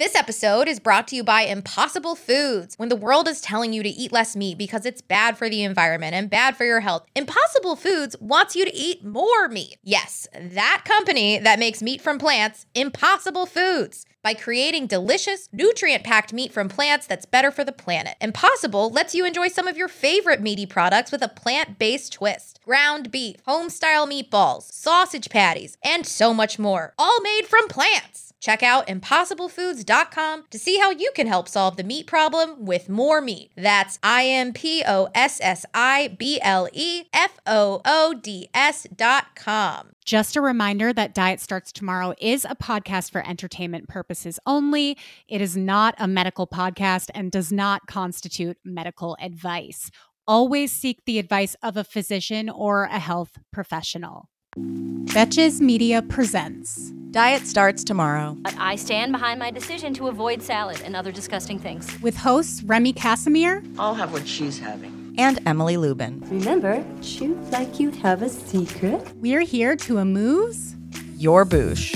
This episode is brought to you by Impossible Foods. When the world is telling you to eat less meat because it's bad for the environment and bad for your health, Impossible Foods wants you to eat more meat. Yes, that company that makes meat from plants, Impossible Foods. By creating delicious, nutrient-packed meat from plants that's better for the planet. Impossible lets you enjoy some of your favorite meaty products with a plant-based twist. Ground beef, home-style meatballs, sausage patties, and so much more. All made from plants. Check out impossiblefoods.com to see how you can help solve the meat problem with more meat. That's impossiblefoods.com. Just a reminder that Diet Starts Tomorrow is a podcast for entertainment purposes only. It is not a medical podcast and does not constitute medical advice. Always seek the advice of a physician or a health professional. Betches Media presents Diet Starts Tomorrow. I stand behind my decision to avoid salad and other disgusting things. with hosts Remy Casimir I'll have what she's having. And Emily Lubin. Remember, chew like you have a secret. We're here to amuse. Your boosh.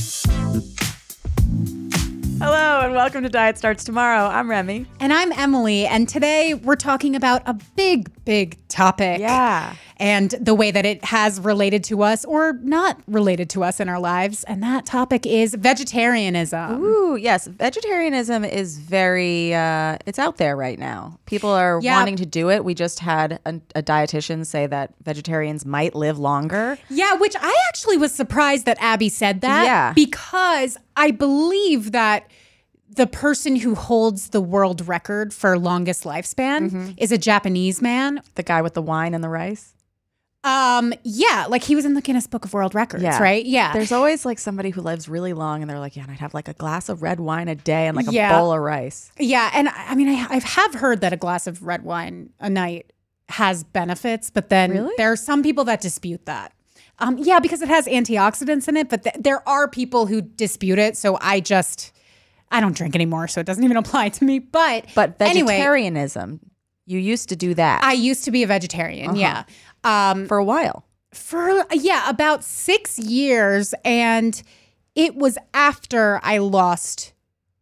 Hello and welcome to Diet Starts Tomorrow. I'm Remy. And I'm Emily, and today we're talking about a big topic. Yeah. And the way that it has related to us or not related to us in our lives. And that topic is vegetarianism. Ooh, yes. Vegetarianism is very, it's out there right now. People are Yeah. wanting to do it. We just had a dietitian say that vegetarians might live longer. Yeah, which I actually was surprised that Abby said that. Yeah. Because I believe that the person who holds the world record for longest lifespan is a Japanese man. The guy with the wine and the rice. Yeah, like he was in the Guinness Book of World Records, Yeah. right? Yeah. There's always like somebody who lives really long and they're like, yeah, and I'd have like a glass of red wine a day and like a Yeah. bowl of rice. Yeah, and I mean, I have heard that a glass of red wine a night has benefits, but then Really? there are some people that dispute that. Yeah, because it has antioxidants in it, but there are people who dispute it. So I don't drink anymore, so it doesn't even apply to me. But anyway, vegetarianism, you used to do that I used to be a vegetarian. Yeah, for a while. for about 6 years, and it was after I lost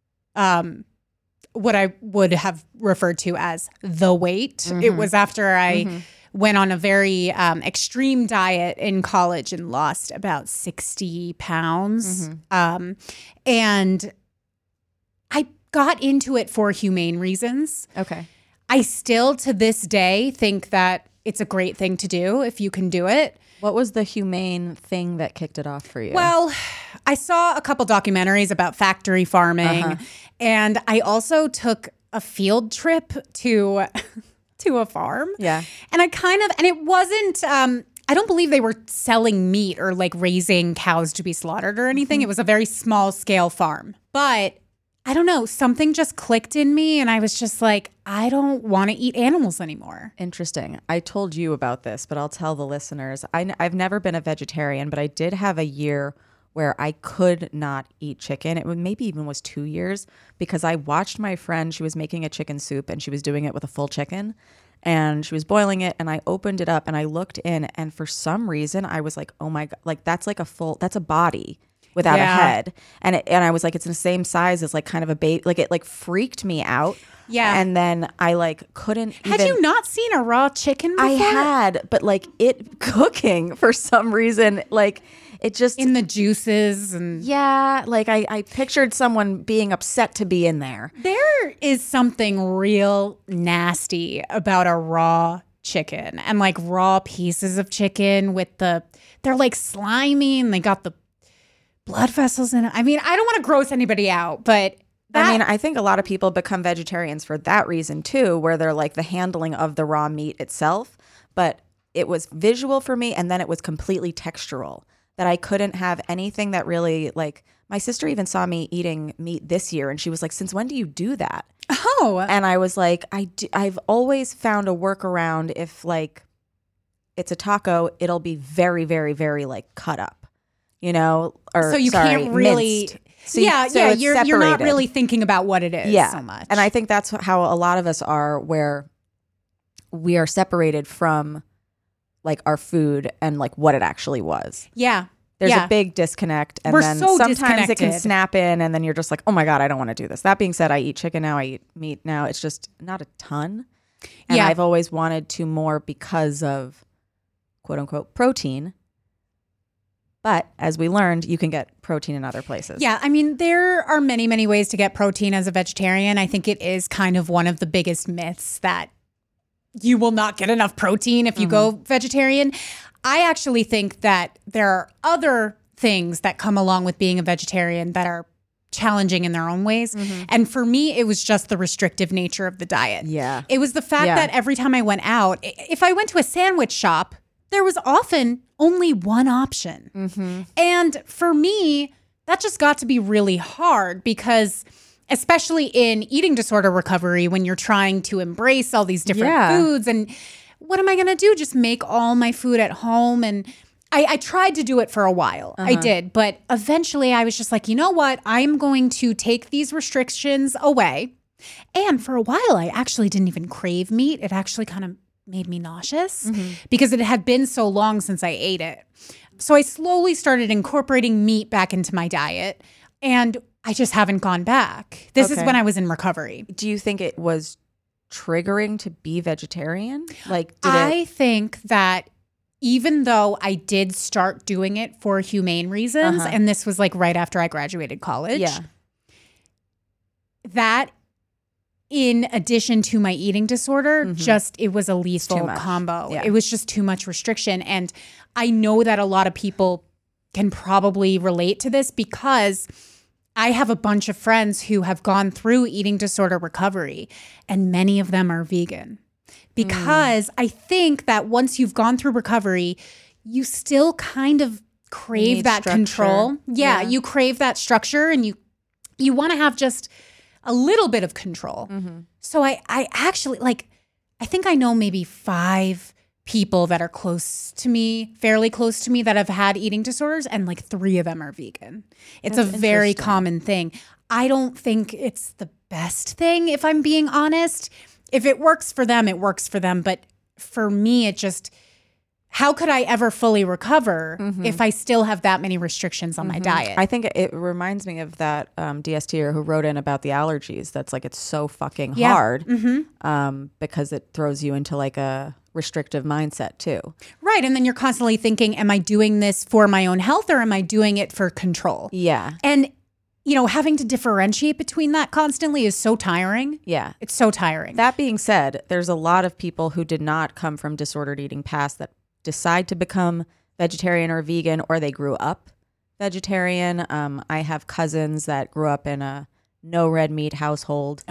what I would have referred to as the weight. It was after I went on a very extreme diet in college and lost about 60 pounds. And I got into it for humane reasons. Okay. I still, to this day, think that it's a great thing to do if you can do it. What was the humane thing that kicked it off for you? Well, I saw a couple documentaries about factory farming, and I also took a field trip to a farm. Yeah. And and it wasn't, I don't believe they were selling meat or like raising cows to be slaughtered or anything. It was a very small scale farm. But I don't know, something just clicked in me and I was just like, I don't want to eat animals anymore. Interesting. I told you about this, but I'll tell the listeners. I've never been a vegetarian, but I did have a year where I could not eat chicken. Maybe even was 2 years because I watched my friend. She was making a chicken soup and she was doing it with a full chicken and she was boiling it. And I opened it up and I looked in and for some reason I was like, oh my God, like that's a body without a head. And I was like, it's the same size as like kind of a baby. Like it like freaked me out. Yeah. And then I like couldn't Had you not seen a raw chicken before? I had, but like it cooking for some reason, like it just In the juices and... yeah, like I pictured someone being upset to be in there. There is something real nasty about a raw chicken and like raw pieces of chicken they're like slimy and they got the blood vessels in it. I mean, I don't want to gross anybody out, but I think a lot of people become vegetarians for that reason too, where they're like the handling of the raw meat itself. But it was visual for me, and then it was completely textural. That I couldn't have anything that really like. My sister even saw me eating meat this year, and she was like, "Since when do you do that?" Oh, And I was like, I've always found a workaround. If like it's a taco, it'll be very, very, very like cut up, you know, or so you can't really. minced. So it's you're not separated. really thinking about what it is so much. And I think that's how a lot of us are, where we are separated from like our food and like what it actually was. Yeah. There's a big disconnect. And We're then so sometimes it can disconnected. snap in and then you're just like, oh my God, I don't want to do this. That being said, I eat chicken now. I eat meat now. It's just not a ton. And Yeah. I've always wanted to more because of quote unquote protein. But as we learned, you can get protein in other places. Yeah, I mean, there are many, many ways to get protein as a vegetarian. I think it is kind of one of the biggest myths that you will not get enough protein if you go vegetarian. I actually think that there are other things that come along with being a vegetarian that are challenging in their own ways. And for me, it was just the restrictive nature of the diet. Yeah. It was the fact Yeah. that every time I went out, if I went to a sandwich shop, there was often only one option. And for me, that just got to be really hard because especially in eating disorder recovery, when you're trying to embrace all these different Yeah. foods and what am I going to do? Just make all my food at home. And I tried to do it for a while. I did. But eventually I was just like, you know what? I'm going to take these restrictions away. And for a while, I actually didn't even crave meat. It actually kind of made me nauseous because it had been so long since I ate it. So I slowly started incorporating meat back into my diet. And I just haven't gone back. This is Okay. when I was in recovery. Do you think it was triggering to be vegetarian? Like, did I think that even though I did start doing it for humane reasons, and this was like right after I graduated college, Yeah. that in addition to my eating disorder, just it was a lethal much. combo. Yeah. It was just too much restriction. And I know that a lot of people can probably relate to this because I have a bunch of friends who have gone through eating disorder recovery, and many of them are vegan. Because I think that once you've gone through recovery, you still kind of crave need that structure. control. Yeah, Yeah. you crave that structure and you want to have just a little bit of control. So I actually I think I know maybe 5 people that are close to me, fairly close to me, that have had eating disorders, and like 3 of them are vegan. It's That's a very interesting. common thing. I don't think it's the best thing, if I'm being honest. If it works for them, it works for them. But for me, it just, how could I ever fully recover if I still have that many restrictions on my diet? I think it reminds me of that DSTer who wrote in about the allergies. That's like, it's so fucking Yeah. hard because it throws you into like a restrictive mindset too. Right. And then you're constantly thinking, am I doing this for my own health or am I doing it for control? Yeah. And, you know, having to differentiate between that constantly is so tiring. Yeah. It's so tiring. That being said, there's a lot of people who did not come from disordered eating past that decide to become vegetarian or vegan, or they grew up vegetarian. I have cousins that grew up in a no red meat household.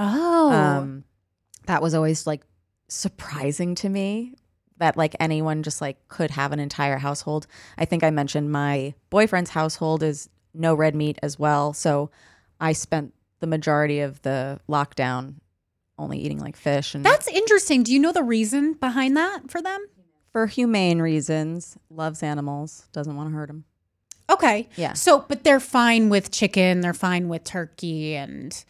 That was always like surprising to me that like anyone just like could have an entire household. I think I mentioned my boyfriend's household is no red meat as well. So I spent the majority of the lockdown only eating like fish, and That's interesting. Do you know the reason behind that for them? for humane reasons, loves animals, doesn't want to hurt them. Okay. Yeah. So, but they're fine with chicken. They're fine with turkey and.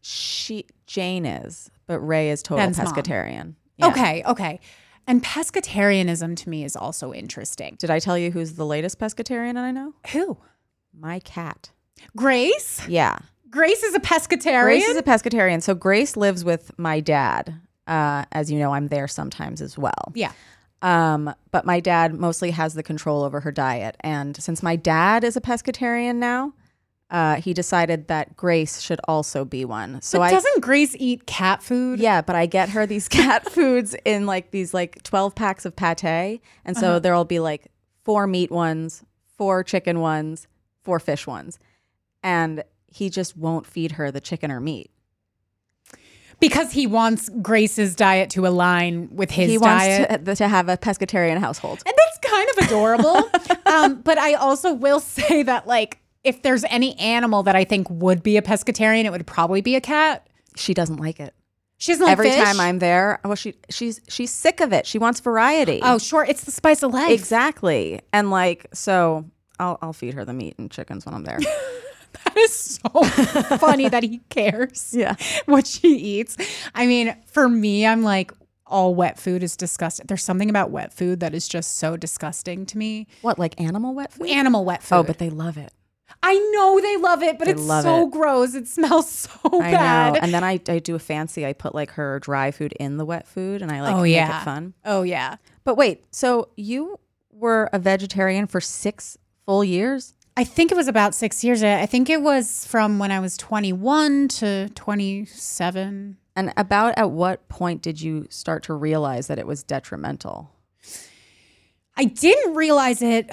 Jane is, but Ray is total Ben's mom. pescatarian. Yeah. Okay. And pescatarianism to me is also interesting. Did I tell you who's the latest pescatarian I know? Who? My cat. Grace? Yeah. Grace is a pescatarian? Grace is a pescatarian. So Grace lives with my dad. As you know, I'm there sometimes as well. Yeah. But my dad mostly has the control over her diet. And since my dad is a pescatarian now, he decided that Grace should also be one. So But doesn't Grace eat cat food? Yeah, but I get her these cat foods in like these like 12 packs of pate. And so there'll be like 4 meat ones, 4 chicken ones, 4 fish ones. And he just won't feed her the chicken or meat. Because he wants Grace's diet to align with his He diet. wants to have a pescatarian household. And that's kind of adorable. But I also will say that, like, if there's any animal that I think would be a pescatarian, it would probably be a cat. She doesn't like it. She doesn't like Every fish? time I'm there, well, she's sick of it. She wants variety. Oh, sure. It's the spice of life. Exactly. And like, so I'll feed her the meat and chickens when I'm there. That is so funny that he cares Yeah. what she eats. I mean, for me, I'm like, all wet food is disgusting. There's something about wet food that is just so disgusting to me. What, like animal wet food? Animal wet food. Oh, but they love it. I know they love it, but They it's love so it. gross. It smells so I bad. know. And then I do a fancy, I put like her dry food in the wet food and I like Oh, make yeah. it fun. Oh, yeah. But wait, so you were a vegetarian for 6 full years? I think it was about 6 years. I think it was from when I was 21 to 27. And about at what point did you start to realize that it was detrimental? I didn't realize it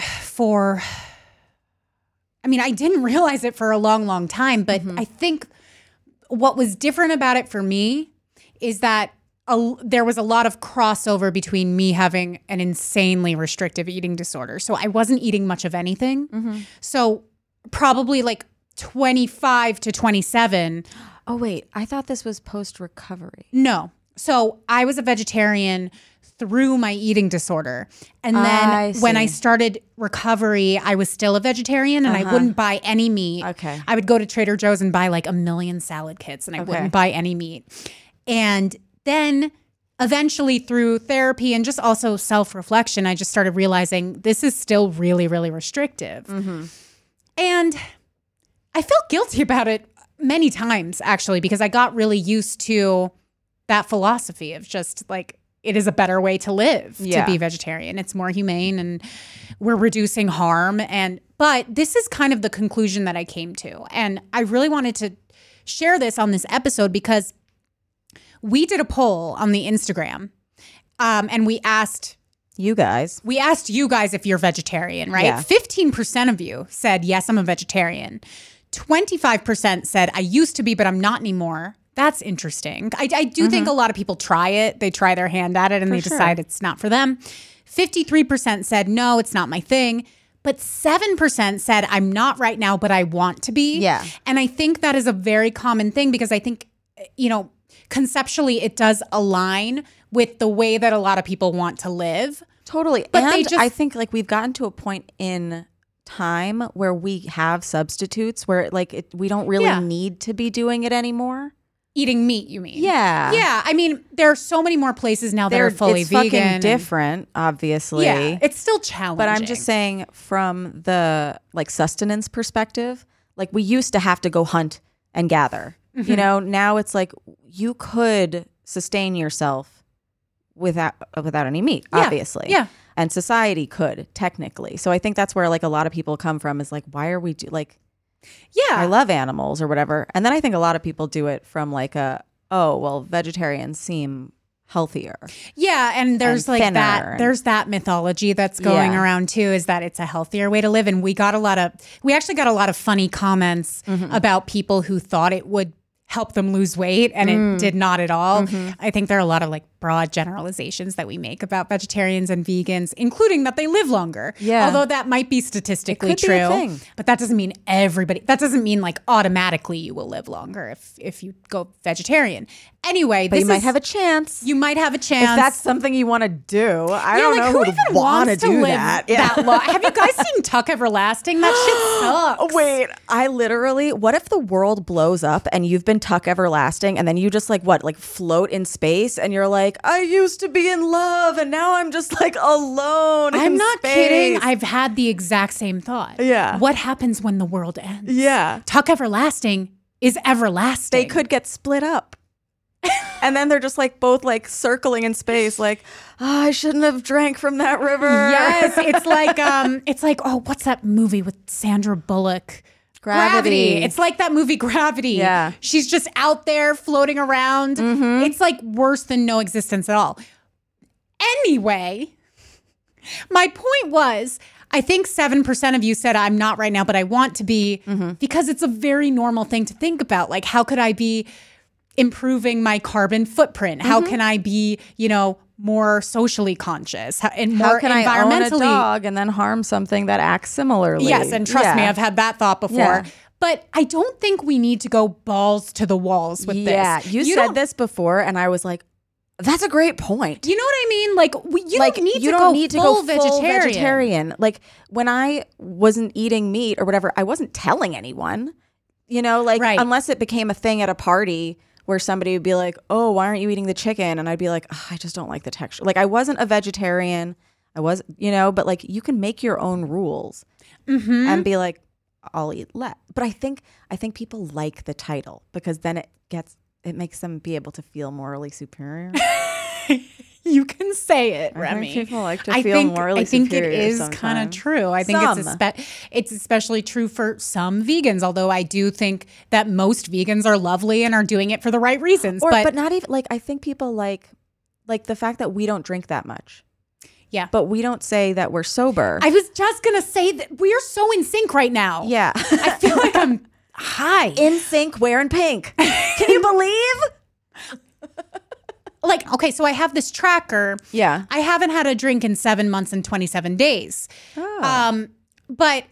I didn't realize it for a long, long time, but I think what was different about it for me is that there was a lot of crossover between me having an insanely restrictive eating disorder. So I wasn't eating much of anything. So probably like 25 to 27. Oh, wait, I thought this was post-recovery. No. So I was a vegetarian through my eating disorder. And then when I started recovery, I was still a vegetarian and I wouldn't buy any meat. Okay. I would go to Trader Joe's and buy like a million salad kits and I wouldn't buy any meat. And then eventually through therapy and just also self-reflection, I just started realizing this is still really, really restrictive. And I felt guilty about it many times, actually, because I got really used to that philosophy of just like, it is a better way to live to be vegetarian. It's more humane and we're reducing harm. But this is kind of the conclusion that I came to. And I really wanted to share this on this episode because we did a poll on the Instagram and we asked You guys. you guys if you're vegetarian, right? Yeah. 15% of you said, yes, I'm a vegetarian. 25% said, I used to be, but I'm not anymore. That's interesting. I do think a lot of people try it. They try their hand at it and they decide it's not for them. 53% said, no, it's not my thing. But 7% said, I'm not right now, but I want to be. Yeah. And I think that is a very common thing because I think, conceptually it does align with the way that a lot of people want to live. Totally. But and they just- I think like we've gotten to a point in time where we have substitutes where like we don't really need to be doing it anymore. Eating meat, you mean? Yeah. Yeah. I mean, there are so many more places now that are fully it's vegan. fucking different, obviously. Yeah. It's still challenging. But I'm just saying from the like sustenance perspective, like we used to have to go hunt and gather. You know, now it's like you could sustain yourself without any meat, obviously. Yeah. And society could technically. So I think that's where like a lot of people come from is like, why are we I love animals or whatever. And then I think a lot of people do it from like vegetarians seem healthier. Yeah, and there's and like thinner that. There's that mythology that's going around too. Is that it's a healthier way to live? And we actually got a lot of funny comments about people who thought it would help them lose weight, and it did not at all. I think there are a lot of like broad generalizations that we make about vegetarians and vegans, including that they live longer. Yeah. Although that might be statistically It could be a true, thing. but that doesn't mean everybody. That doesn't mean like automatically you will live longer if you go vegetarian. Anyway, But you might have a chance. You might have a chance. If that's something you want to do. I don't like, know who who even would want to wants to do live that. long? Have you guys seen Tuck Everlasting? That shit sucks. Wait, what if the world blows up and you've been Tuck Everlasting and then you just like float in space and you're like, I used to be in love and now I'm just like alone I'm in not space. kidding. I've had the exact same thought. Yeah. What happens when the world ends? Yeah. Tuck Everlasting is everlasting. They could get split up. And then they're just like both like circling in space like, I shouldn't have drank from that river. Yes, it's like what's that movie with Sandra Bullock? Gravity. It's like that movie Gravity. Yeah. She's just out there floating around. It's like worse than no existence at all. Anyway, my point was, I think 7% of you said I'm not right now, but I want to be, because it's a very normal thing to think about. Like, how could I be improving my carbon footprint? How can I be, more socially conscious and more How can I own a environmentally dog and then harm something that acts similarly? Yes, and trust me, I've had that thought before. Yeah. But I don't think we need to go balls to the walls with this. Yeah, you said don't- this before, and I was like, that's a great point. You know what I mean? Like, you Like, don't need you to don't go need to full go full vegetarian. vegetarian. Like when I wasn't eating meat or whatever, I wasn't telling anyone. Right. Unless it became a thing at a party where somebody would be like, oh, why aren't you eating the chicken? And I'd be like, I just don't like the texture. Like I wasn't a vegetarian. I was, but like you can make your own rules and be like, I'll eat less. But I think people like the title because then it makes them be able to feel morally superior. You can say it, I Remy. think people like to feel morally superior. I think it is kind of true. I think it's especially true for some vegans, although I do think that most vegans are lovely and are doing it for the right reasons. But not even like I think people like the fact that we don't drink that much. Yeah. But we don't say that we're sober. I was just going to say that we are so in sync right now. Yeah. I feel like I'm high. In sync, wearing pink. Can you believe? Like, okay, so I have this tracker. Yeah. I haven't had a drink in 7 months and 27 days. Oh. But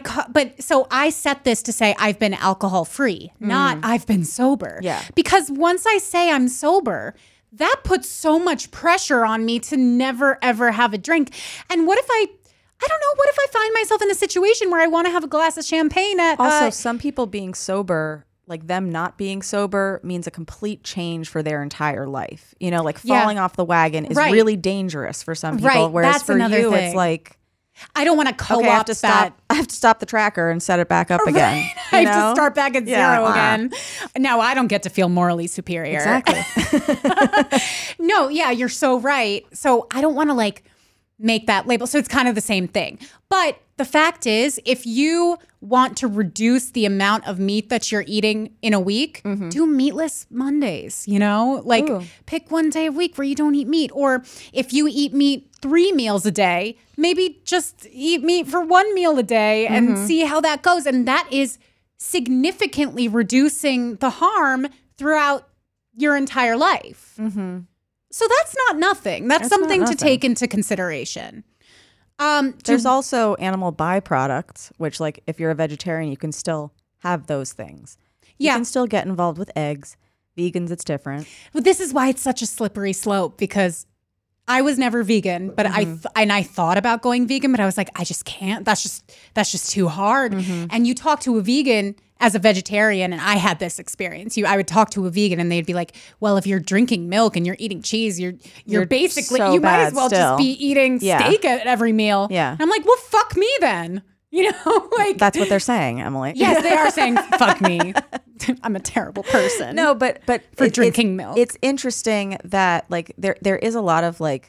so I set this to say I've been alcohol free, not I've been sober. Yeah. Because once I say I'm sober, that puts so much pressure on me to never, ever have a drink. And what if I don't know, what if I find myself in a situation where I want to have a glass of champagne at... Also, some people being sober, like them not being sober means a complete change for their entire life. You know, like falling off the wagon is really dangerous for some people. Right. Whereas That's for another you, thing. it's like... I don't want to co-opt I have to stop the tracker and set it back up again. I have to start back at zero again. Now I don't get to feel morally superior. Exactly. No, yeah, you're so right. So I don't want to like make that label. So it's kind of the same thing. But the fact is, if you want to reduce the amount of meat that you're eating in a week, do meatless Mondays, Like pick one day a week where you don't eat meat. Or if you eat meat 3 meals a day, maybe just eat meat for 1 meal a day and see how that goes. And that is significantly reducing the harm throughout your entire life. So that's not nothing. That's something to take into consideration. There's also animal byproducts, which like if you're a vegetarian, you can still have those things. You can still get involved with eggs. Vegans, it's different. But this is why it's such a slippery slope, because I was never vegan, but I thought about going vegan, but I was like, I just can't. That's just too hard. And you talk to a vegan as a vegetarian, and I had this experience. I would talk to a vegan, and they'd be like, "Well, if you're drinking milk and you're eating cheese, you're basically so you might as well still. just be eating steak at every meal." Yeah. And I'm like, "Well, fuck me then." Like that's what they're saying, Emily. Yes, they are saying fuck me. I'm a terrible person. No, but for drinking milk. It's interesting that like there is a lot of like,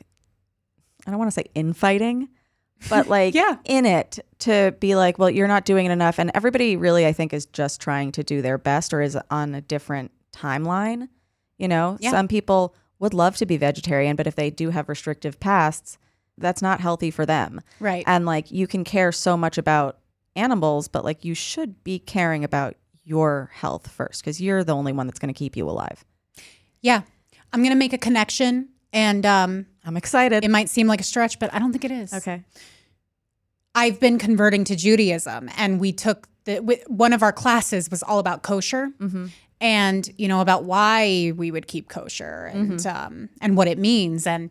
I don't want to say infighting, but like in it to be like, well, you're not doing it enough. And everybody really, I think, is just trying to do their best or is on a different timeline. Some people would love to be vegetarian, but if they do have restrictive pasts, that's not healthy for them. Right. And like you can care so much about animals, but like you should be caring about your health first because you're the only one that's going to keep you alive. Yeah. I'm going to make a connection and I'm excited. It might seem like a stretch, but I don't think it is. Okay. I've been converting to Judaism and we took one of our classes was all about kosher and, about why we would keep kosher and what it means. And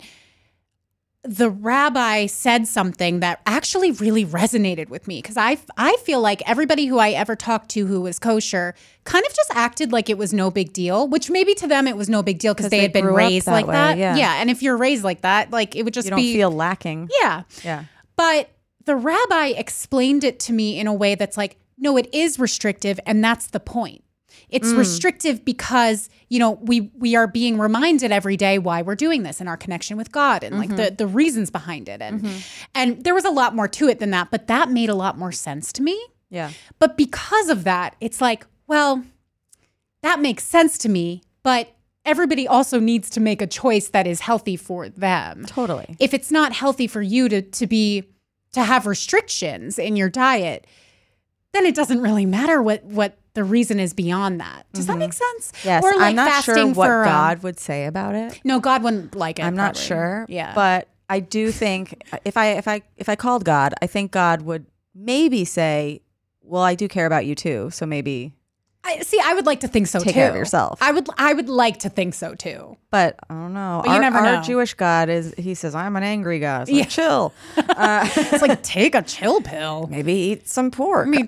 the rabbi said something that actually really resonated with me because I feel like everybody who I ever talked to who was kosher kind of just acted like it was no big deal, which maybe to them it was no big deal because they had been raised like that. Yeah. And if you're raised like that, like it would just you don't feel lacking. Yeah. Yeah. But the rabbi explained it to me in a way that's like, no, it is restrictive and that's the point. It's restrictive because, we are being reminded every day why we're doing this and our connection with God and like the reasons behind it. And there was a lot more to it than that, but that made a lot more sense to me. Yeah. But because of that, it's like, well, that makes sense to me, but everybody also needs to make a choice that is healthy for them. Totally. If it's not healthy for you to have restrictions in your diet, then it doesn't really matter what the reason is beyond that. Does that make sense? Yes. Or like I'm not fasting sure what for, God would say about it. No, God wouldn't like it. I'm not probably. sure. Yeah. But I do think if I called God, I think God would maybe say, well, I do care about you too. So maybe I would like to think so too. Take care of yourself. I would like to think so too. But I don't know. But you never know. Our Jewish God he says, I'm an angry God. It's like, chill. It's like, take a chill pill. Maybe eat some pork. Maybe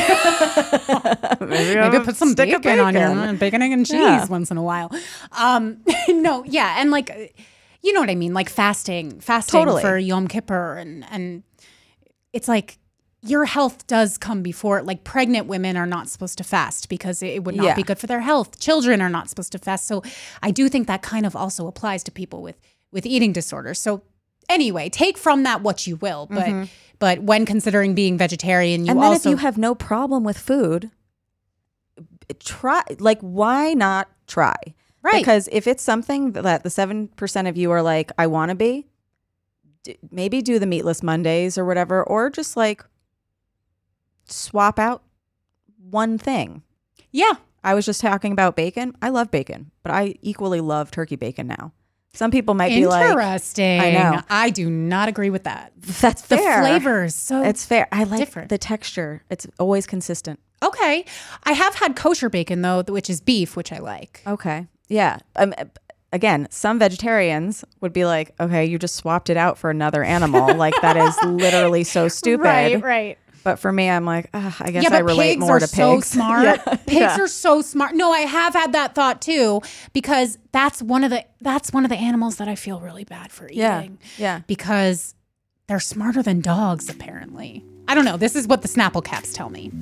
put some bacon on your bacon, egg, and cheese once in a while. No, yeah. And like, you know what I mean? Like fasting Totally. for Yom Kippur. And it's like, your health does come before, like pregnant women are not supposed to fast because it would not be good for their health. Children are not supposed to fast. So I do think that kind of also applies to people with eating disorders. So anyway, take from that what you will. But when considering being vegetarian, if you have no problem with food, try. Like, why not try? Right. Because if it's something that the 7% of you are like, I want to be, maybe do the meatless Mondays or whatever, or just like swap out one thing. Yeah. I was just talking about bacon. I love bacon, but I equally love turkey bacon now. Some people might be like, interesting. I know. I do not agree with that. That's fair. The flavors, so it's fair. I like different. the texture. It's always consistent. Okay. I have had kosher bacon though, which is beef, which I like. Okay. Yeah. Again, some vegetarians would be like, okay, you just swapped it out for another animal. Like, that is literally so stupid. Right. But for me, I'm like, I guess but I relate more to pigs are so pigs. smart. Pigs are so smart. No, I have had that thought too, because that's one of the animals that I feel really bad for eating. Yeah. Because they're smarter than dogs, apparently. I don't know. This is what the Snapple caps tell me.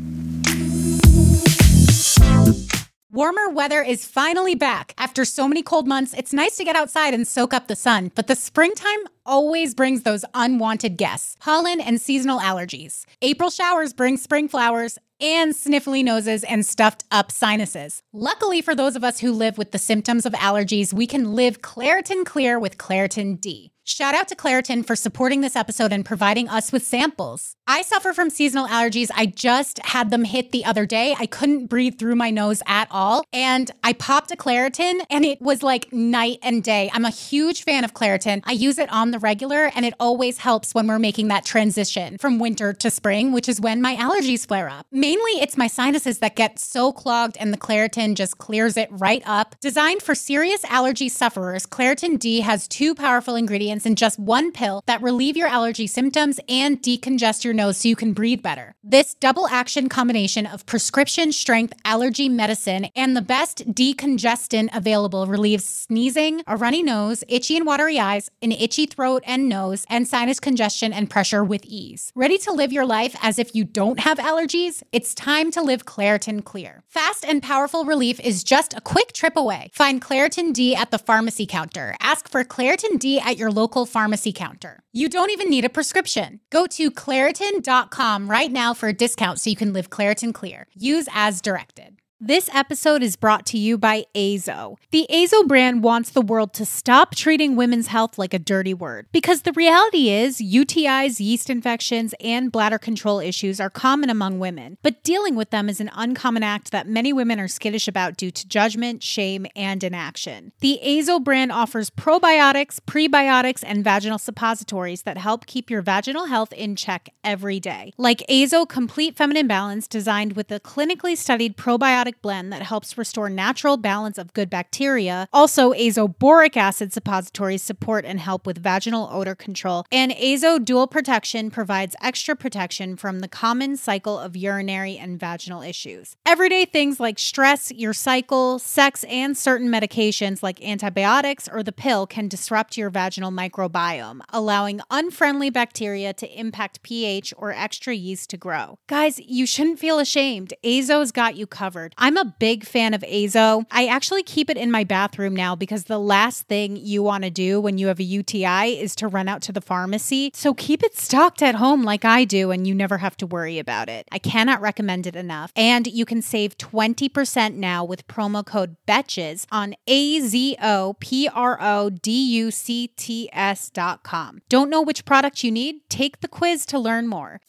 Warmer weather is finally back. After so many cold months, it's nice to get outside and soak up the sun, but the springtime always brings those unwanted guests, pollen and seasonal allergies. April showers bring spring flowers and sniffly noses and stuffed up sinuses. Luckily for those of us who live with the symptoms of allergies, we can live Claritin Clear with Claritin D. Shout out to Claritin for supporting this episode and providing us with samples. I suffer from seasonal allergies. I just had them hit the other day. I couldn't breathe through my nose at all. And I popped a Claritin and it was like night and day. I'm a huge fan of Claritin. I use it on the regular and it always helps when we're making that transition from winter to spring, which is when my allergies flare up. Mainly it's my sinuses that get so clogged and the Claritin just clears it right up. Designed for serious allergy sufferers, Claritin D has 2 powerful ingredients in just 1 pill that relieve your allergy symptoms and decongest your nose so you can breathe better. This double action combination of prescription strength allergy medicine and the best decongestant available relieves sneezing, a runny nose, itchy and watery eyes, an itchy throat and nose, and sinus congestion and pressure with ease. Ready to live your life as if you don't have allergies? It's time to live Claritin Clear. Fast and powerful relief is just a quick trip away. Find Claritin D at the pharmacy counter. Ask for Claritin D at your local pharmacy counter. You don't even need a prescription. Go to Claritin.com right now for a discount so you can live Claritin Clear. Use as directed. This episode is brought to you by Azo. The Azo brand wants the world to stop treating women's health like a dirty word. Because the reality is, UTIs, yeast infections, and bladder control issues are common among women. But dealing with them is an uncommon act that many women are skittish about due to judgment, shame, and inaction. The Azo brand offers probiotics, prebiotics, and vaginal suppositories that help keep your vaginal health in check every day. Like Azo Complete Feminine Balance, designed with a clinically studied probiotic blend that helps restore natural balance of good bacteria. Also, Azo Boric Acid suppositories support and help with vaginal odor control. And Azo Dual Protection provides extra protection from the common cycle of urinary and vaginal issues. Everyday things like stress, your cycle, sex, and certain medications like antibiotics or the pill can disrupt your vaginal microbiome, allowing unfriendly bacteria to impact pH or extra yeast to grow. Guys, you shouldn't feel ashamed. Azo's got you covered. I'm a big fan of Azo. I actually keep it in my bathroom now because the last thing you want to do when you have a UTI is to run out to the pharmacy. So keep it stocked at home like I do and you never have to worry about it. I cannot recommend it enough. And you can save 20% now with promo code BETCHES on AZOPRODUCTS.com. Don't know which product you need? Take the quiz to learn more.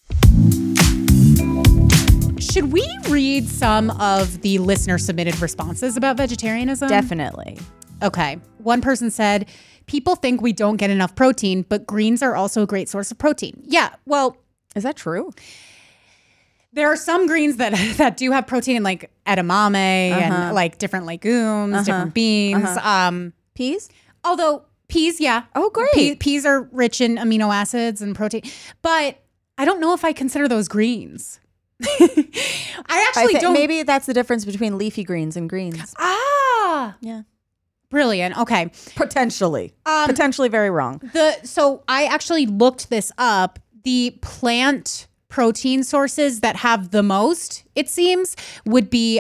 Should we read some of the listener submitted responses about vegetarianism? Definitely. Okay. One person said, people think we don't get enough protein, but greens are also a great source of protein. Yeah, well, is that true? There are some greens that do have protein, like edamame and like different legumes, different beans. Peas? Although peas, yeah. Oh, great. Peas are rich in amino acids and protein. But I don't know if I consider those greens. I actually don't. Maybe that's the difference between leafy greens and greens. Ah. Yeah. Brilliant. Okay. Potentially. Potentially very wrong. So I actually looked this up. The plant protein sources that have the most, it seems, would be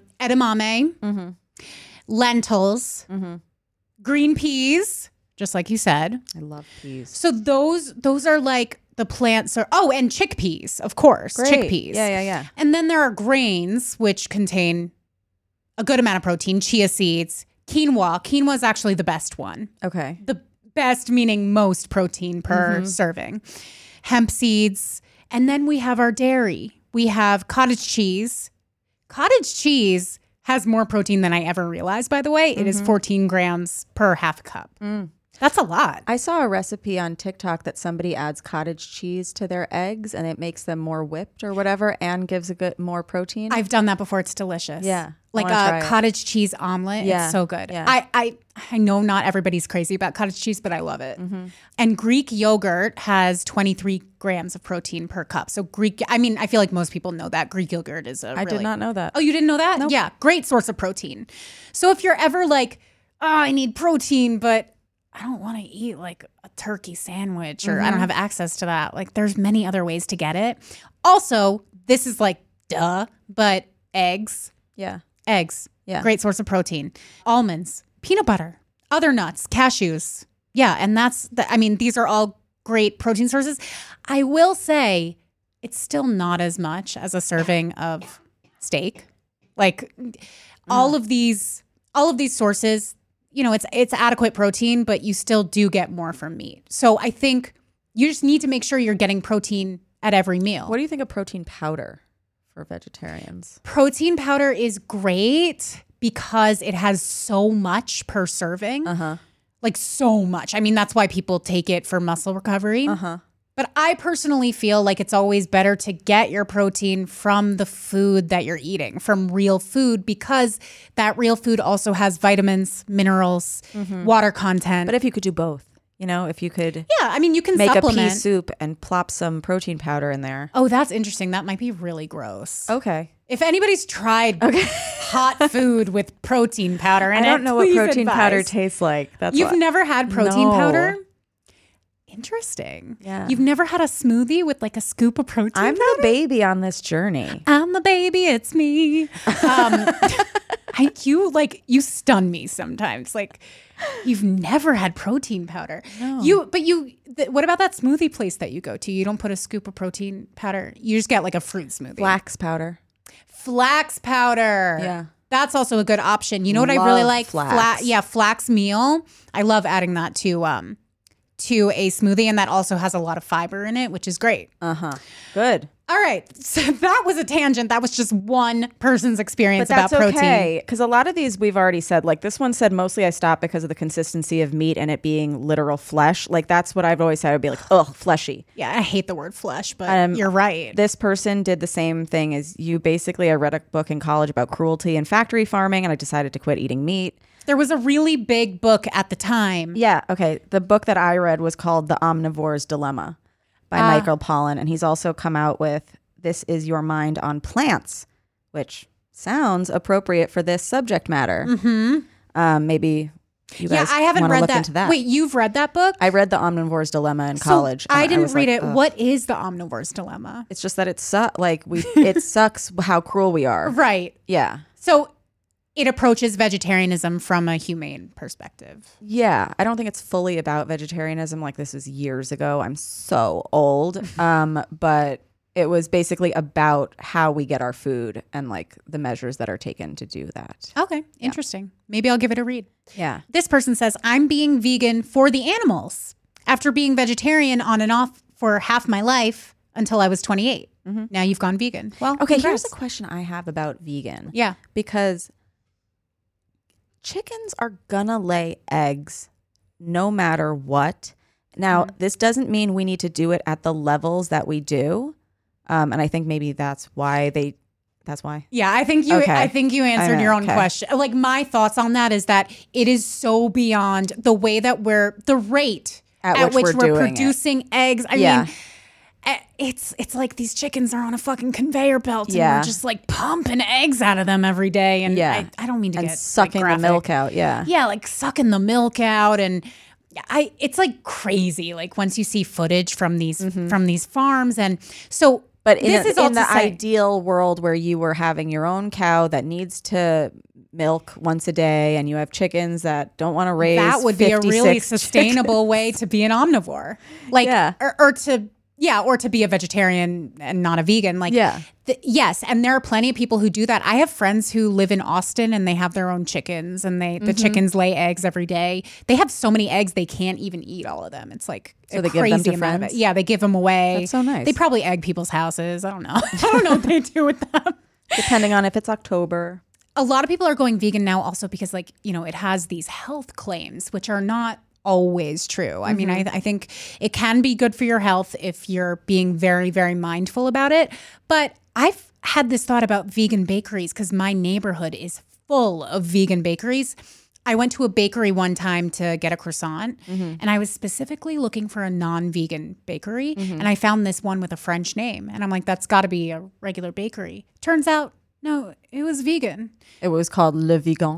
edamame, lentils, green peas, just like you said. I love peas. So those are like the plants are, and chickpeas, of course. Great. Chickpeas. Yeah. And then there are grains, which contain a good amount of protein, chia seeds, quinoa. Quinoa is actually the best one. Okay. The best meaning most protein per serving. Hemp seeds. And then we have our dairy. We have cottage cheese. Cottage cheese has more protein than I ever realized, by the way. It is 14 grams per half cup. That's a lot. I saw a recipe on TikTok that somebody adds cottage cheese to their eggs and it makes them more whipped or whatever and gives a good more protein. I've done that before. It's delicious. Yeah. Like a cottage cheese omelet. Yeah. It's so good. Yeah. I know not everybody's crazy about cottage cheese, but I love it. And Greek yogurt has 23 grams of protein per cup. So I feel like most people know that. Greek yogurt is I did not know that. Oh, you didn't know that? Nope. Yeah. Great source of protein. So if you're ever like, I need protein, but I don't want to eat like a turkey sandwich or I don't have access to that. Like there's many other ways to get it. Also, this is like duh, but eggs. Yeah. Eggs. Yeah. Great source of protein. Almonds, peanut butter, other nuts, cashews. Yeah. And these are all great protein sources. I will say it's still not as much as a serving of steak. Like all of these sources, it's adequate protein, but you still do get more from meat. So I think you just need to make sure you're getting protein at every meal. What do you think of protein powder for vegetarians? Protein powder is great because it has so much per serving. Like so much. I mean, that's why people take it for muscle recovery. But I personally feel like it's always better to get your protein from the food that you're eating, from real food, because that real food also has vitamins, minerals, water content. But if you could do both, if you could you can make supplement. a pea soup and plop some protein powder in there. Oh, that's interesting. That might be really gross. Okay. If anybody's tried hot food with protein powder in it, I don't know what protein powder tastes like. You've never had protein No. powder? Interesting. Yeah. You've never had a smoothie with like a scoop of protein I'm powder? the baby on this journey. I'm the baby, it's me. You stun me sometimes. Like you've never had protein powder. No. What about that smoothie place that you go to? You don't put a scoop of protein powder. You just get like a fruit smoothie. Flax powder. Flax powder. Yeah. That's also a good option. You know what I really Love like? flax. Flax meal. I love adding that to a smoothie, and that also has a lot of fiber in it, which is great. Good. All right. So that was a tangent. That was just one person's experience But that's about protein. okay, because a lot of these we've already said. Like this one said, mostly I stopped because of the consistency of meat and it being literal flesh. like that's what I've always said. I'd be like, ugh, fleshy. Yeah, I hate the word flesh, but you're right. This person did the same thing as you. Basically, I read a book in college about cruelty and factory farming, and I decided to quit eating meat. There was a really big book at the time. Yeah, okay. The book that I read was called The Omnivore's Dilemma by Michael Pollan, and he's also come out with This Is Your Mind on Plants, which sounds appropriate for this subject matter. Maybe you guys I haven't wanna read look that. into that. Wait, you've read that book? I read The Omnivore's Dilemma in college. So I didn't was read like, it. ugh. What is the omnivore's dilemma? It's just that it sucks how cruel we are. Right. Yeah. So it approaches vegetarianism from a humane perspective. Yeah, I don't think it's fully about vegetarianism. Like this was years ago. I'm so old. But it was basically about how we get our food and like the measures that are taken to do that. Okay, interesting. Maybe I'll give it a read. Yeah. This person says, I'm being vegan for the animals. After being vegetarian on and off for half my life until I was 28. Now you've gone vegan. Well, Okay, congrats. here's a question I have about vegan. Yeah. Because chickens are gonna lay eggs no matter what. Now, this doesn't mean we need to do it at the levels that we do, And I think maybe that's why. Yeah, I think you. Okay. I think you answered your own Okay. question. Like my thoughts on that is that it is so beyond the way that the rate At which we're doing it. producing eggs. I Yeah. mean, it's like these chickens are on a fucking conveyor belt, and Yeah. we're just like pumping eggs out of them every day. And Yeah. I don't mean to And get sucking like, the graphic. milk out. Yeah. Yeah, like sucking the milk out, and it's like crazy. Like once you see footage from these farms, and so. But this is all in to the say- ideal world where you were having your own cow that needs to milk once a day, and you have chickens that don't want to raise, that would be a really 56 sustainable way to be an omnivore, like Yeah. or to be a vegetarian and not a vegan. Like Yeah. yes, and there are plenty of people who do that. I have friends who live in Austin and they have their own chickens, and the chickens lay eggs every day. They have so many eggs they can't even eat all of them. It's like So a they give them crazy to amount of friends? it. Yeah, they give them away. That's so nice. They probably egg people's houses. I don't know. I don't know what they do with them. depending on if it's October. A lot of people are going vegan now also because it has these health claims, which are not always true. I mean, I think it can be good for your health if you're being very, very mindful about it. But I've had this thought about vegan bakeries because my neighborhood is full of vegan bakeries. I went to a bakery one time to get a croissant, and I was specifically looking for a non-vegan bakery, and I found this one with a French name. And I'm like, that's got to be a regular bakery. Turns out, no, it was vegan. It was called Le Vegan.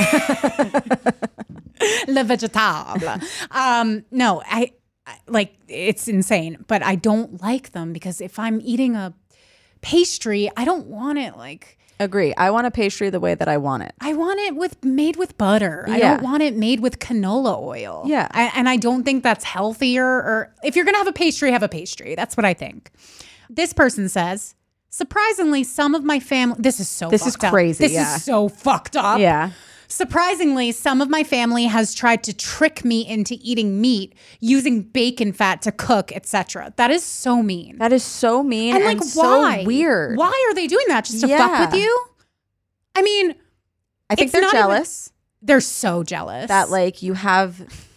Le vegetable. No, I like it's insane, but I don't like them because if I'm eating a pastry, I don't want it like Agree. I want a pastry the way that I want it. I want it made with butter. I Yeah. don't want it made with canola oil. Yeah. And I don't think that's healthier. Or if you're gonna have a pastry, have a pastry. That's what I think. This person says, surprisingly, some of my family. This is fucked up. crazy, This yeah. is so fucked up. Yeah. Surprisingly, some of my family has tried to trick me into eating meat using bacon fat to cook, etc. That is so mean. That is so mean and and, like, so why? weird. Why are they doing that? Just to fuck Yeah. with you? I mean, I think it's they're not even- jealous they're so jealous. that like you have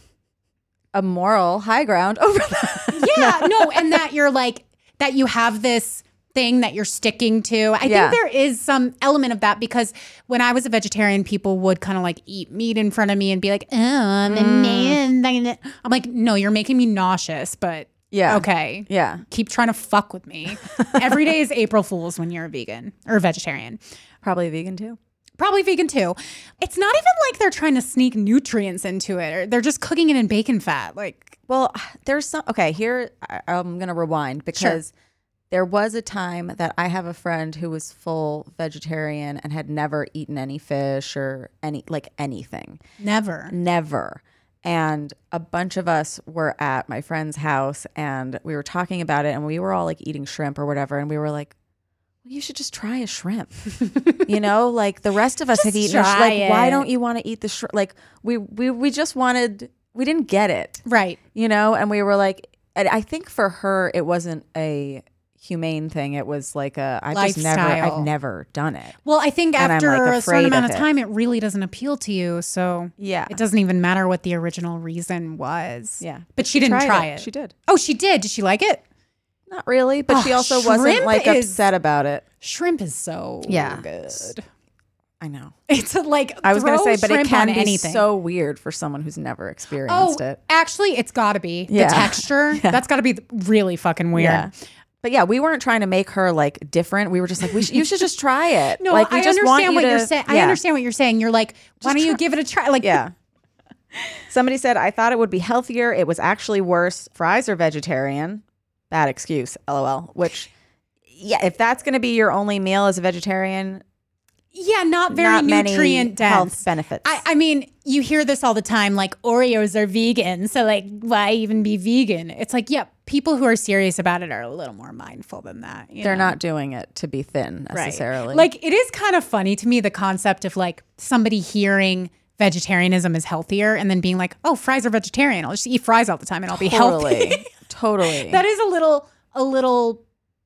a moral high ground over that. yeah, no, and that you're like that you have this thing that you're sticking to. I Yeah. think there is some element of that because when I was a vegetarian, people would kind of like eat meat in front of me and be like, "Oh, I'm a man." I'm like, "No, you're making me nauseous." But Yeah. okay, Yeah. keep trying to fuck with me. Every day is April Fool's when you're a vegan or a vegetarian. Probably vegan too. Probably vegan too. It's not even like they're trying to sneak nutrients into it, or they're just cooking it in bacon fat. Like, Well, there's some. Okay, here I'm gonna rewind because there was a time that I have a friend who was full vegetarian and had never eaten any fish or anything, never. never. And a bunch of us were at my friend's house and we were talking about it, and we were all like eating shrimp or whatever, and we were like, well, you should just try a shrimp. Like the rest of us have eaten. try Why it. don't you want to eat the shrimp? Like we just wanted. We didn't get it. Right. And we were like, and I think for her it wasn't a humane thing. It was like I've Lifestyle. never done it. Well, I think And I'm, after like, a certain afraid amount of of it. time, it really doesn't appeal to you. So Yeah. it doesn't even matter what the original reason was. Yeah. But she didn't tried try it. it. She did. Oh, she did. Did she like it? Not really, but she Oh, also wasn't shrimp like is- upset about it. Shrimp is so Yeah. good. I know. It's like I was going to throw say, but it shrimp can on be anything. so weird for someone who's never experienced it. Actually, it's got to be Yeah. the texture. That's got to be really fucking weird. Yeah. But yeah, we weren't trying to make her like different. We were just like, you should just try it. No, like, we I just want understand you what to- you're saying. I Yeah. understand what you're saying. You're like, why don't you give it a try? Like, Yeah. Somebody said, I thought it would be healthier. It was actually worse. Fries are vegetarian. Bad excuse, LOL. Which, yeah, if that's going to be your only meal as a vegetarian, yeah, not very not many nutrient dense. health benefits. I mean, you hear this all the time, like Oreos are vegan, so like, why even be vegan? It's like, yeah, people who are serious about it are a little more mindful than that. They're not doing it to be thin necessarily. Right. Like, it is kind of funny to me, the concept of like somebody hearing vegetarianism is healthier and then being like, oh, fries are vegetarian. I'll just eat fries all the time and I'll be healthy. Totally. That is a little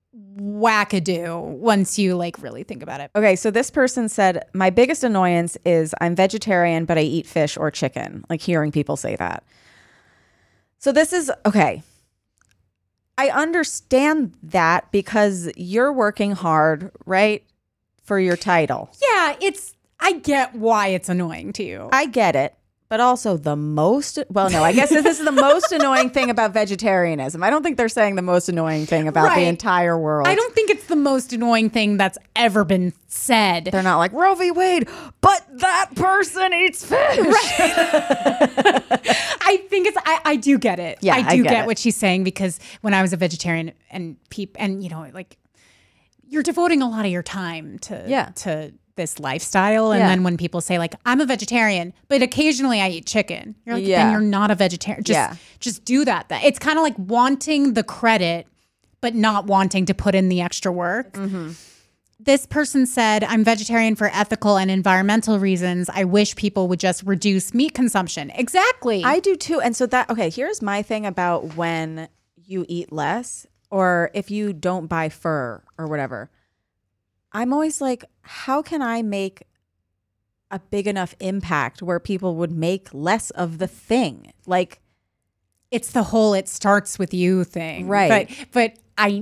wackadoo once you like really think about it. Okay, so this person said, my biggest annoyance is I'm vegetarian, but I eat fish or chicken. Like hearing people say that. So this is, okay. I understand that because you're working hard, right? For your title. Yeah, I get why it's annoying to you. I get it. But also I guess this is the most annoying thing about vegetarianism. I don't think they're saying the most annoying thing about the entire world. I don't think it's the most annoying thing that's ever been said. They're not like Roe v. Wade, but that person eats fish. I think I do get it. Yeah, I do get it. what she's saying, because when I was a vegetarian and like you're devoting a lot of your time to this lifestyle, and then when people say like I'm a vegetarian but occasionally I eat chicken, you're like, then you're not a vegetarian. Just do that. It's kind of like wanting the credit but not wanting to put in the extra work. This person said, I'm vegetarian for ethical and environmental reasons. I wish people would just reduce meat consumption. Exactly. I do too. And so here's my thing about when you eat less, or if you don't buy fur or whatever. I'm always like, how can I make a big enough impact where people would make less of the thing? Like, it's the whole "it starts with you" thing, right? But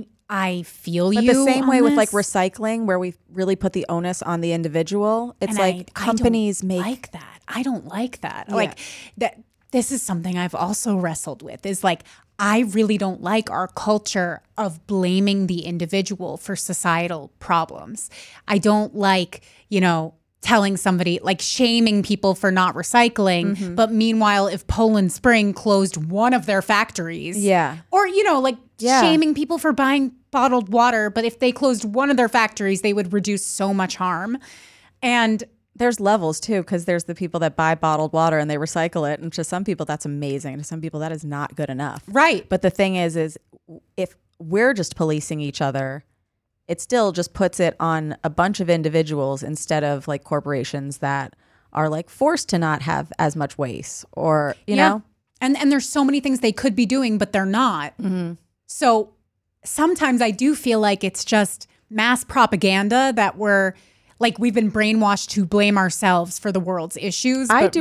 I feel but you. The same way with like this. recycling, where we really put the onus on the individual. It's And like companies I don't make like that. I don't like that. Yeah. Like that. This is something I've also wrestled with. Is like, I really don't like our culture of blaming the individual for societal problems. I don't like, telling somebody, like shaming people for not recycling. But meanwhile, if Poland Spring closed one of their factories, or, shaming people for buying bottled water, but if they closed one of their factories, they would reduce so much harm. And there's levels too, because there's the people that buy bottled water and they recycle it. And to some people, that's amazing. To some people, that is not good enough. Right. But the thing is if we're just policing each other, it still just puts it on a bunch of individuals instead of like corporations that are like forced to not have as much waste, or, you know? And there's so many things they could be doing, but they're not. So sometimes I do feel like it's just mass propaganda that we've been brainwashed to blame ourselves for the world's issues. I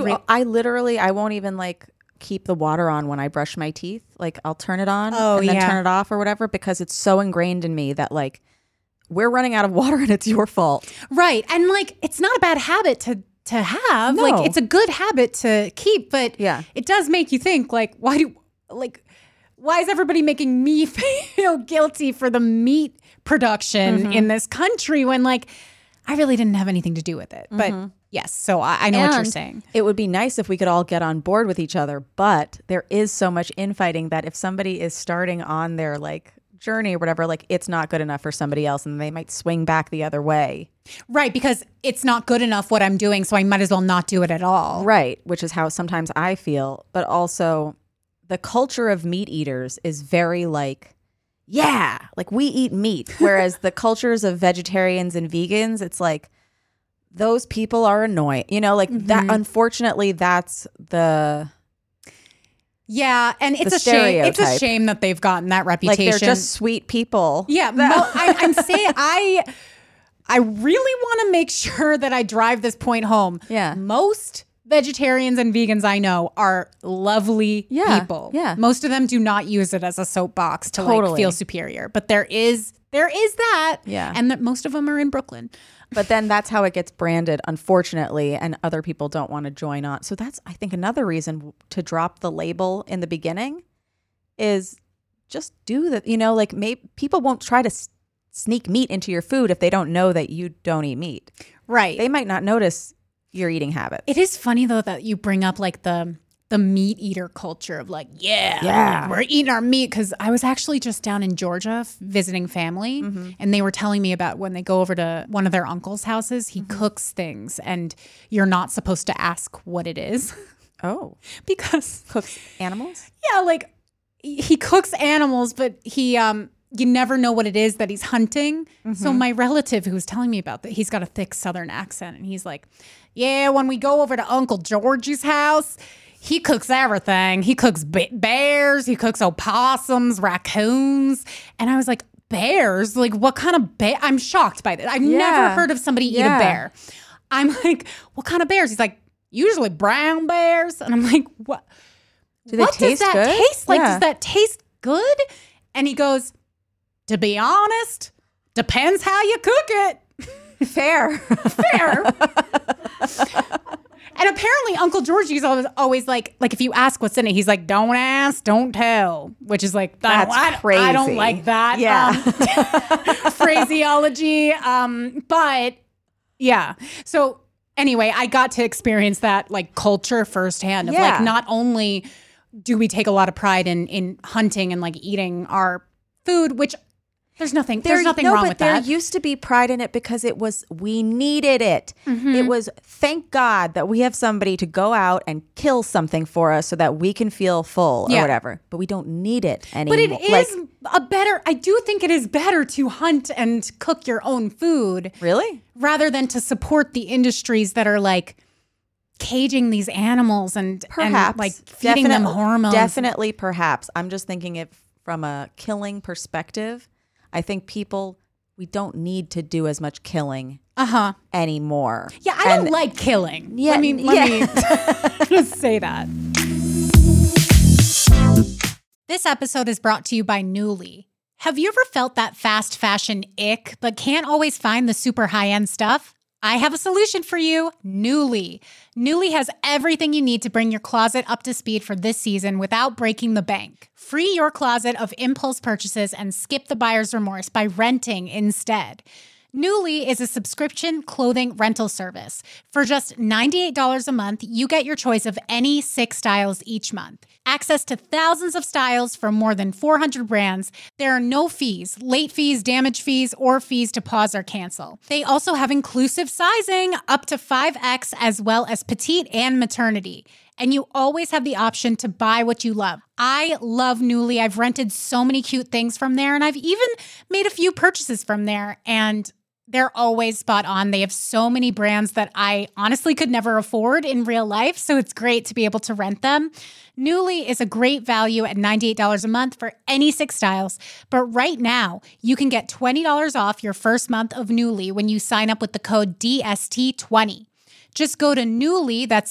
won't even like keep the water on when I brush my teeth. Like I'll turn it on and then turn it off or whatever, because it's so ingrained in me that like we're running out of water and it's your fault. Right. And like, it's not a bad habit to have. No. Like, it's a good habit to keep, but it does make you think like, why is everybody making me feel guilty for the meat production in this country when like I really didn't have anything to do with it? But yes, so I know what you're saying. It would be nice if we could all get on board with each other, but there is so much infighting that if somebody is starting on their like journey or whatever, like it's not good enough for somebody else and they might swing back the other way. Right, because it's not good enough what I'm doing, so I might as well not do it at all. Right, which is how sometimes I feel, but also the culture of meat eaters is very like, like we eat meat. Whereas the cultures of vegetarians and vegans, it's like those people are annoying. That. Unfortunately, that's the and it's a shame. It's a shame that they've gotten that reputation. Like they're just sweet people. Yeah, I'm saying I really want to make sure that I drive this point home. Yeah, most vegetarians and vegans I know are lovely people. Yeah. Most of them do not use it as a soapbox to like feel superior. But there is that. Yeah. And that most of them are in Brooklyn. But then that's how it gets branded, unfortunately, and other people don't want to join on. So that's, I think, another reason to drop the label in the beginning is just do that. Like maybe people won't try to sneak meat into your food if they don't know that you don't eat meat. Right. They might not notice your eating habits. It is funny though that you bring up like the meat eater culture of like, we're eating our meat, because I was actually just down in Georgia visiting family, and they were telling me about when they go over to one of their uncle's houses, he cooks things and you're not supposed to ask what it is. Oh. Because cooks animals? Yeah, like he cooks animals, but he you never know what it is that he's hunting. So my relative who was telling me about that, he's got a thick Southern accent, and he's like, when we go over to Uncle George's house, he cooks everything. He cooks bears, he cooks opossums, raccoons. And I was like, bears? Like what kind of bear? I'm shocked by that. I've never heard of somebody eat a bear. I'm like, what kind of bears? He's like, usually brown bears. And I'm like, what? Do they taste good? Taste like? Does that taste good? And he goes, to be honest, depends how you cook it. Fair. Fair. And apparently Uncle Georgie's always like if you ask what's in it, he's like, don't ask, don't tell, which is like, crazy. I don't like that phraseology. But yeah. So anyway, I got to experience that like culture firsthand of like, not only do we take a lot of pride in hunting and like eating our food, which there's nothing wrong with that. There used to be pride in it because we needed it. It was, thank God that we have somebody to go out and kill something for us so that we can feel full or whatever. But we don't need it anymore. But it is I do think it is better to hunt and cook your own food. Really? Rather than to support the industries that are like caging these animals and like feeding them hormones. Definitely, perhaps. I'm just thinking it from a killing perspective. I think we don't need to do as much killing anymore. Yeah, I don't like killing. Yeah, let me just say that. This episode is brought to you by Nuuly. Have you ever felt that fast fashion ick, but can't always find the super high-end stuff? I have a solution for you, Nuuly. Nuuly has everything you need to bring your closet up to speed for this season without breaking the bank. Free your closet of impulse purchases and skip the buyer's remorse by renting instead. Nuuly is a subscription clothing rental service. For just $98 a month, you get your choice of any 6 styles each month. Access to thousands of styles from more than 400 brands. There are no fees, late fees, damage fees, or fees to pause or cancel. They also have inclusive sizing up to 5X as well as petite and maternity. And you always have the option to buy what you love. I love Nuuly. I've rented so many cute things from there, and I've even made a few purchases from there, and they're always spot on. They have so many brands that I honestly could never afford in real life, so it's great to be able to rent them. Nuuly is a great value at $98 a month for any 6 styles, but right now, you can get $20 off your first month of Nuuly when you sign up with the code DST20. Just go to Nuuly, that's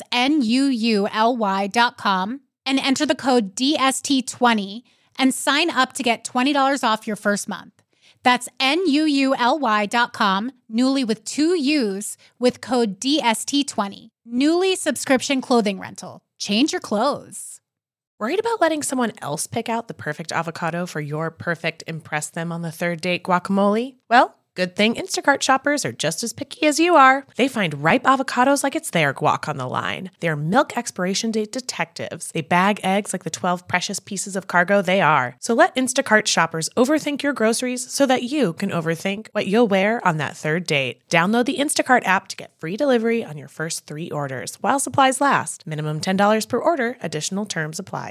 NUULY.com, and enter the code DST20 and sign up to get $20 off your first month. That's NUULY.com, Nuuly with 2 U's, with code DST20. Nuuly subscription clothing rental. Change your clothes. Worried about letting someone else pick out the perfect avocado for your perfect impress them on the third date guacamole? Well, good thing Instacart shoppers are just as picky as you are. They find ripe avocados like it's their guac on the line. They're milk expiration date detectives. They bag eggs like the 12 precious pieces of cargo they are. So let Instacart shoppers overthink your groceries so that you can overthink what you'll wear on that third date. Download the Instacart app to get free delivery on your first 3 orders while supplies last. Minimum $10 per order. Additional terms apply.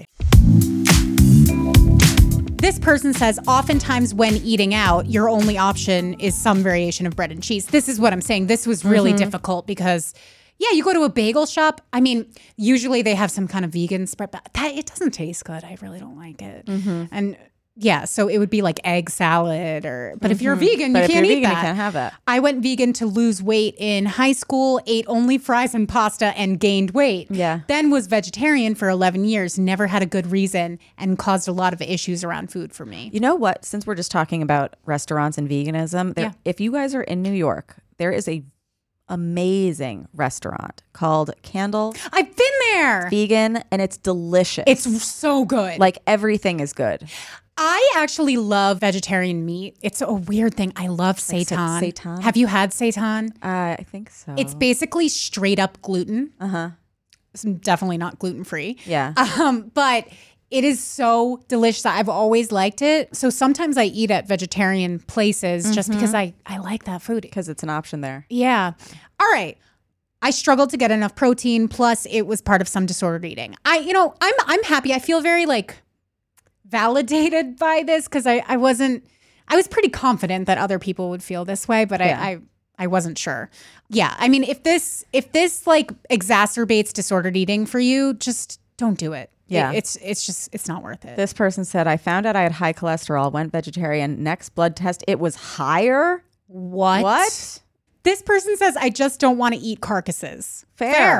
This person says, oftentimes when eating out, your only option is some variation of bread and cheese. This is what I'm saying. This was really difficult because, you go to a bagel shop. I mean, usually they have some kind of vegan spread, but it doesn't taste good. I really don't like it. And so it would be like egg salad but if you're a vegan, you can't eat that. You can't have that. I went vegan to lose weight in high school, ate only fries and pasta and gained weight. Yeah. Then was vegetarian for 11 years, never had a good reason and caused a lot of issues around food for me. You know what? Since we're just talking about restaurants and veganism, if you guys are in New York, there is a amazing restaurant called Candle. I've been there. Vegan, and it's delicious. It's so good. Like everything is good. I actually love vegetarian meat. It's a weird thing. I love seitan. Seitan? Have you had seitan? I think so. It's basically straight up gluten. It's definitely not gluten free. Yeah. But it is so delicious. I've always liked it. So sometimes I eat at vegetarian places just because I like that food. Because it's an option there. Yeah. All right. I struggled to get enough protein. Plus, it was part of some disordered eating. I'm happy. I feel very validated by this because I was pretty confident that other people would feel this way, but I wasn't sure. Yeah. I mean, if this exacerbates disordered eating for you, just don't do it. Yeah. It's not worth it. This person said, I found out I had high cholesterol, went vegetarian. Next blood test, it was higher. What? This person says, I just don't want to eat carcasses. Fair.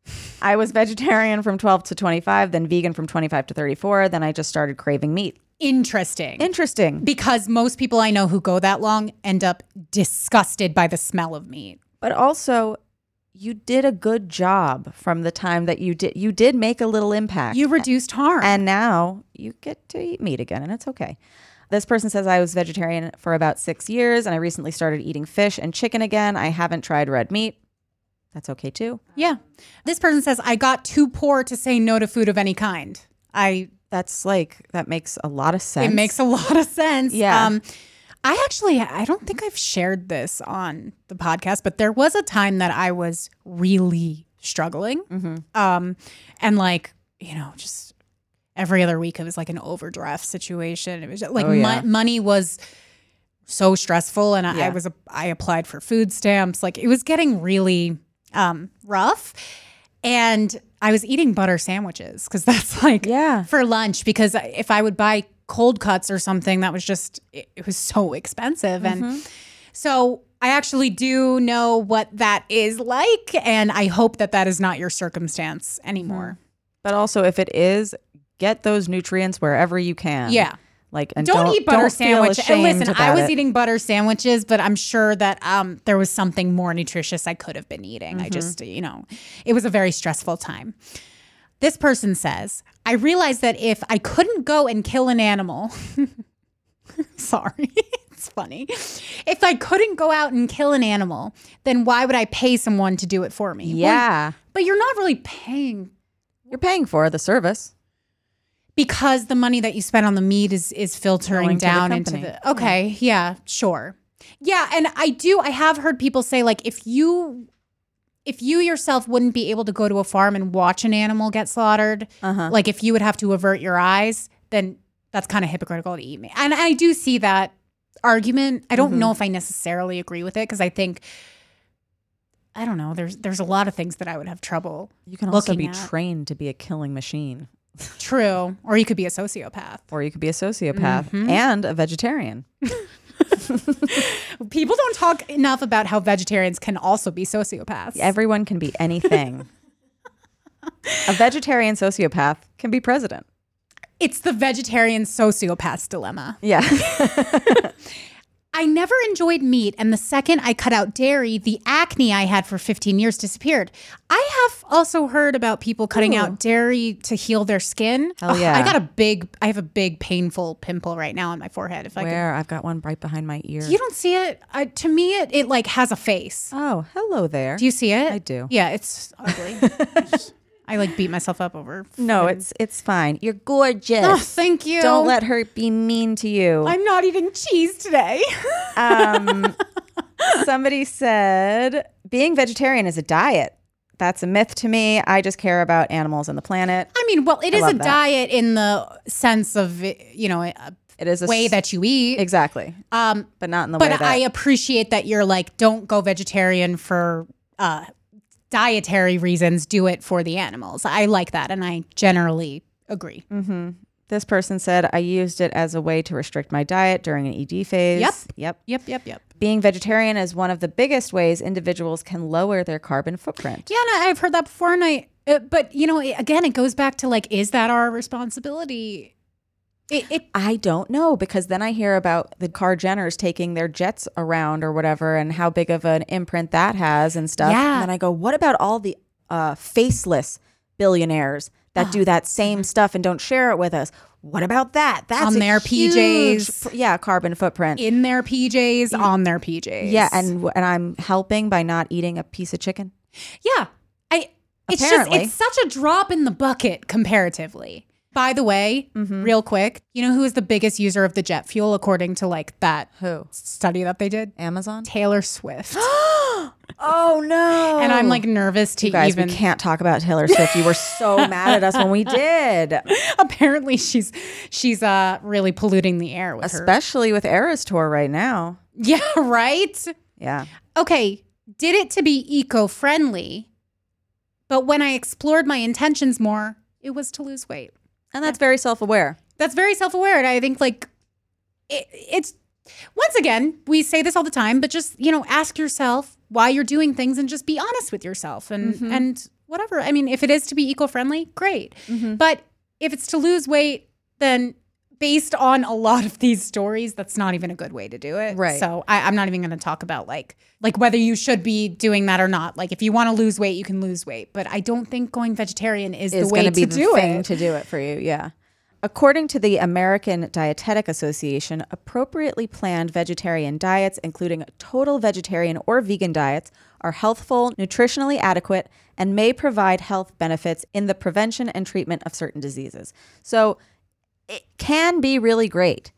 I was vegetarian from 12 to 25, then vegan from 25 to 34. Then I just started craving meat. Interesting. Because most people I know who go that long end up disgusted by the smell of meat. But also, you did a good job from the time that you did. You did make a little impact. You reduced harm. And now you get to eat meat again, and it's okay. This person says, I was vegetarian for about 6 years, and I recently started eating fish and chicken again. I haven't tried red meat. That's okay, too. Yeah. This person says, I got too poor to say no to food of any kind. That makes a lot of sense. It makes a lot of sense. Yeah. I don't think I've shared this on the podcast, but there was a time that I was really struggling. Mm-hmm. And like, just every other week it was like an overdraft situation. It was just, like money was so stressful, and I applied for food stamps. Like it was getting really rough. And I was eating butter sandwiches because that's like for lunch, because if I would buy cold cuts or something, that was just, it was so expensive. And so I actually do know what that is like. And I hope that that is not your circumstance anymore. But also, if it is, get those nutrients wherever you can. Yeah. Like, and don't eat butter sandwiches. And listen, I was it. eating butter sandwiches, but I'm sure that there was something more nutritious I could have been eating. I just, it was a very stressful time. This person says, I realized that if I couldn't go and kill an animal, sorry, it's funny. If I couldn't go out and kill an animal, then why would I pay someone to do it for me? Yeah. Well, but you're not really paying. You're paying for the service. Because the money that you spend on the meat is filtering down into the okay, yeah, sure. Yeah, and I have heard people say, like, if you yourself wouldn't be able to go to a farm and watch an animal get slaughtered, like if you would have to avert your eyes, then that's kind of hypocritical to eat meat. And I do see that argument. I don't know if I necessarily agree with it, because I think, I don't know, there's a lot of things that I would have trouble. You can also be trained to be a killing machine. True. Or you could be a sociopath. And a vegetarian. People don't talk enough about how vegetarians can also be sociopaths. Everyone can be anything. A vegetarian sociopath can be president. It's the vegetarian sociopath's dilemma. Yeah. I never enjoyed meat, and the second I cut out dairy, the acne I had for 15 years disappeared. I have also heard about people cutting out dairy to heal their skin. Hell yeah. I have a big painful pimple right now on my forehead. I've got one right behind my ear. You don't see it? To me, it like has a face. Oh, hello there. Do you see it? I do. Yeah, it's ugly. I like beat myself up over. No, it's fine. You're gorgeous. Oh, thank you. Don't let her be mean to you. I'm not eating cheese today. Somebody said being vegetarian is a diet. That's a myth to me. I just care about animals and the planet. I mean, well, it is a diet in the sense of, it is a way that you eat. Exactly. But not in the way that. But I appreciate that you're like, don't go vegetarian for dietary reasons, do it for the animals. I like that, and I generally agree. Mm-hmm. This person said, I used it as a way to restrict my diet during an ED phase. Yep. Being vegetarian is one of the biggest ways individuals can lower their carbon footprint. Yeah, and I've heard that before, and but again, it goes back to like, is that our responsibility? I don't know, because then I hear about the Kar Jenners taking their jets around or whatever, and how big of an imprint that has and stuff. Yeah. And then I go, what about all the faceless billionaires that do that same stuff and don't share it with us? What about that? That's on their PJs. Carbon footprint. In their PJs, on their PJs. Yeah, and I'm helping by not eating a piece of chicken. Yeah. It's such a drop in the bucket comparatively. By the way, real quick, you know who is the biggest user of the jet fuel according to like that study that they did? Amazon? Taylor Swift. Oh no. And I'm like nervous to you guys, we can't talk about Taylor Swift. You were so mad at us when we did. Apparently she's really polluting the air with especially with Eras Tour right now. Yeah, right? Yeah. Okay, did it to be eco-friendly, but when I explored my intentions more, it was to lose weight. And that's very self-aware. That's very self-aware. And I think like it's once again, we say this all the time, but just, ask yourself why you're doing things and just be honest with yourself and whatever. I mean, if it is to be eco-friendly, great. But if it's to lose weight, then based on a lot of these stories, that's not even a good way to do it. Right. So I'm not even going to talk about like whether you should be doing that or not. Like if you want to lose weight, you can lose weight. But I don't think going vegetarian is the way going to be to the do thing it. to do it for you. Yeah. According to the American Dietetic Association, appropriately planned vegetarian diets, including total vegetarian or vegan diets, are healthful, nutritionally adequate, and may provide health benefits in the prevention and treatment of certain diseases. So it can be really great.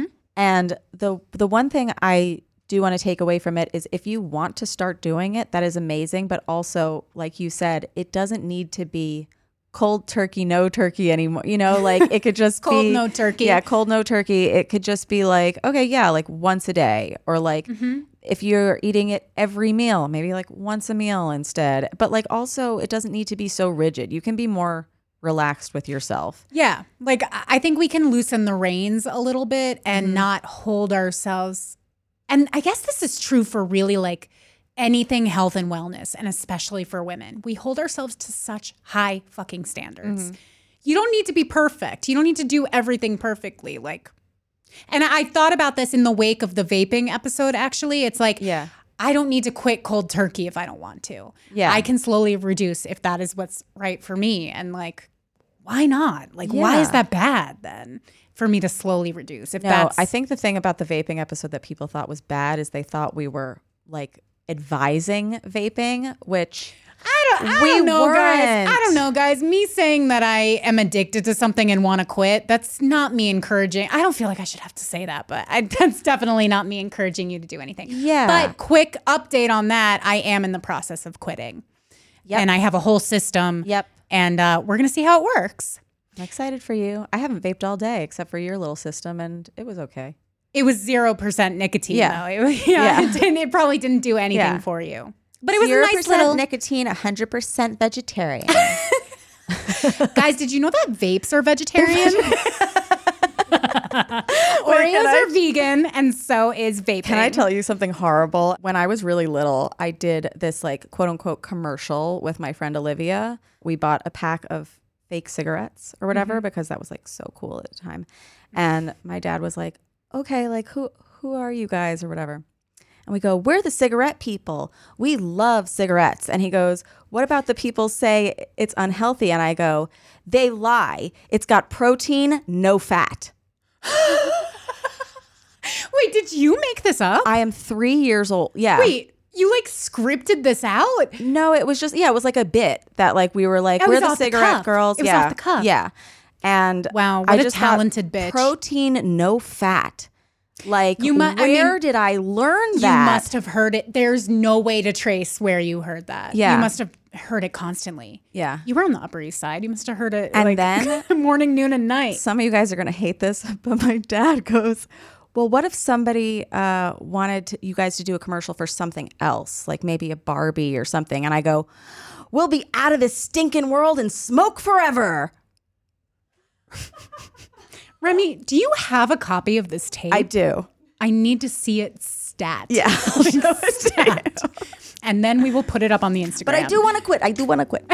And the one thing I do want to take away from it is if you want to start doing it, that is amazing. But also, like you said, it doesn't need to be cold turkey, no turkey anymore. You know, like it could just Cold, be no turkey. Yeah, cold, no turkey. It could just be like, okay, yeah, like once a day, or like if you're eating it every meal, maybe like once a meal instead. But like also, it doesn't need to be so rigid. You can be more relaxed with yourself. Yeah. Like I think we can loosen the reins a little bit and not hold ourselves. And I guess this is true for really like anything health and wellness, and especially for women. We hold ourselves to such high fucking standards. You don't need to be perfect. You don't need to do everything perfectly. Like, and I thought about this in the wake of the vaping episode, actually. It's like, Yeah. I don't need to quit cold turkey if I don't want to. Yeah. I can slowly reduce if that is what's right for me. And like, why not? Like, why is Yeah. that bad then for me to slowly reduce? If No, that's, I think the thing about the vaping episode that people thought was bad is they thought we were like advising vaping, which I we don't know, guys. weren't. I don't know, guys. Me saying that I am addicted to something and want to quit, that's not me encouraging. I don't feel like I should have to say that, but that's definitely not me encouraging you to do anything. Yeah. But quick update on that. I am in the process of quitting. Yep. And I have a whole system. Yep. And we're going to see how it works. I'm excited for you. I haven't vaped all day except for your little system, and it was okay. It was 0% nicotine, Yeah. though. It, was- Yeah. it probably didn't do anything Yeah. for you. But it was a nice little... nicotine, 100% vegetarian. Guys, did you know that vapes are vegetarian? Oreos are vegan, and so is vaping. Can I tell you something horrible? When I was really little, I did this like quote unquote commercial with my friend Olivia. We bought a pack of fake cigarettes or whatever because that was like so cool at the time. And my dad was like, okay, like who are you guys or whatever? And we go, we're the cigarette people. We love cigarettes. And he goes, what about the people say it's unhealthy? And I go, they lie. It's got protein, no fat. Wait, did you make this up? I am 3 years old. Yeah. Wait, you like scripted this out? No, it was just, yeah, it was like a bit that like we were like, It we're was the off the cigarette cuff. girls. It was yeah. off the cuff. Yeah. And Wow, what I a just thought, talented bitch. Protein, no fat. Like, You mu- I where mean, did I learn You that? must have heard it. There's no way to trace where you heard that. Yeah. You must have heard it constantly. Yeah. You were on the Upper East Side. You must have heard it And like then- morning, noon, and night. Some of you guys are going to hate this, but my dad goes, well, what if somebody wanted you guys to do a commercial for something else, like maybe a Barbie or something? And I go, we'll be out of this stinking world and smoke forever. Remy, do you have a copy of this tape? I do. I need to see it stat. Yeah. I'll show it to Stat. And then we will put it up on the Instagram. But I do want to quit. I do want to quit.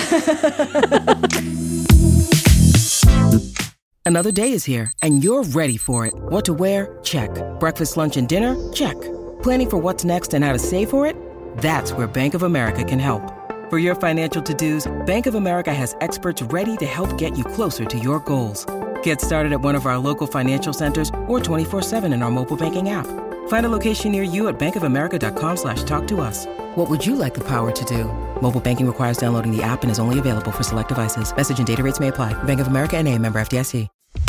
Another day is here, and you're ready for it. What to wear? Check. Breakfast, lunch, and dinner? Check. Planning for what's next and how to save for it? That's where Bank of America can help. For your financial to-dos, Bank of America has experts ready to help get you closer to your goals. Get started at one of our local financial centers or 24/7 in our mobile banking app. Find a location near you at bankofamerica.com/talktous. What would you like the power to do? Mobile banking requires downloading the app and is only available for select devices. Message and data rates may apply. Bank of America NA, member FDIC.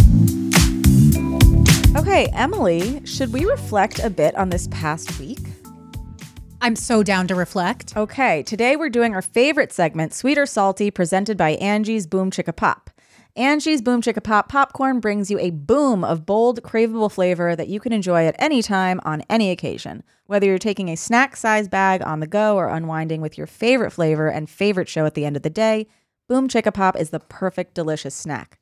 Okay, Emily, should we reflect a bit on this past week? I'm so down to reflect. Okay, today we're doing our favorite segment, Sweet or Salty, presented by Angie's Boom Chicka Pop. Angie's Boom Chicka Pop popcorn brings you a boom of bold, craveable flavor that you can enjoy at any time on any occasion. Whether you're taking a snack-sized bag on the go or unwinding with your favorite flavor and favorite show at the end of the day, Boom Chicka Pop is the perfect delicious snack.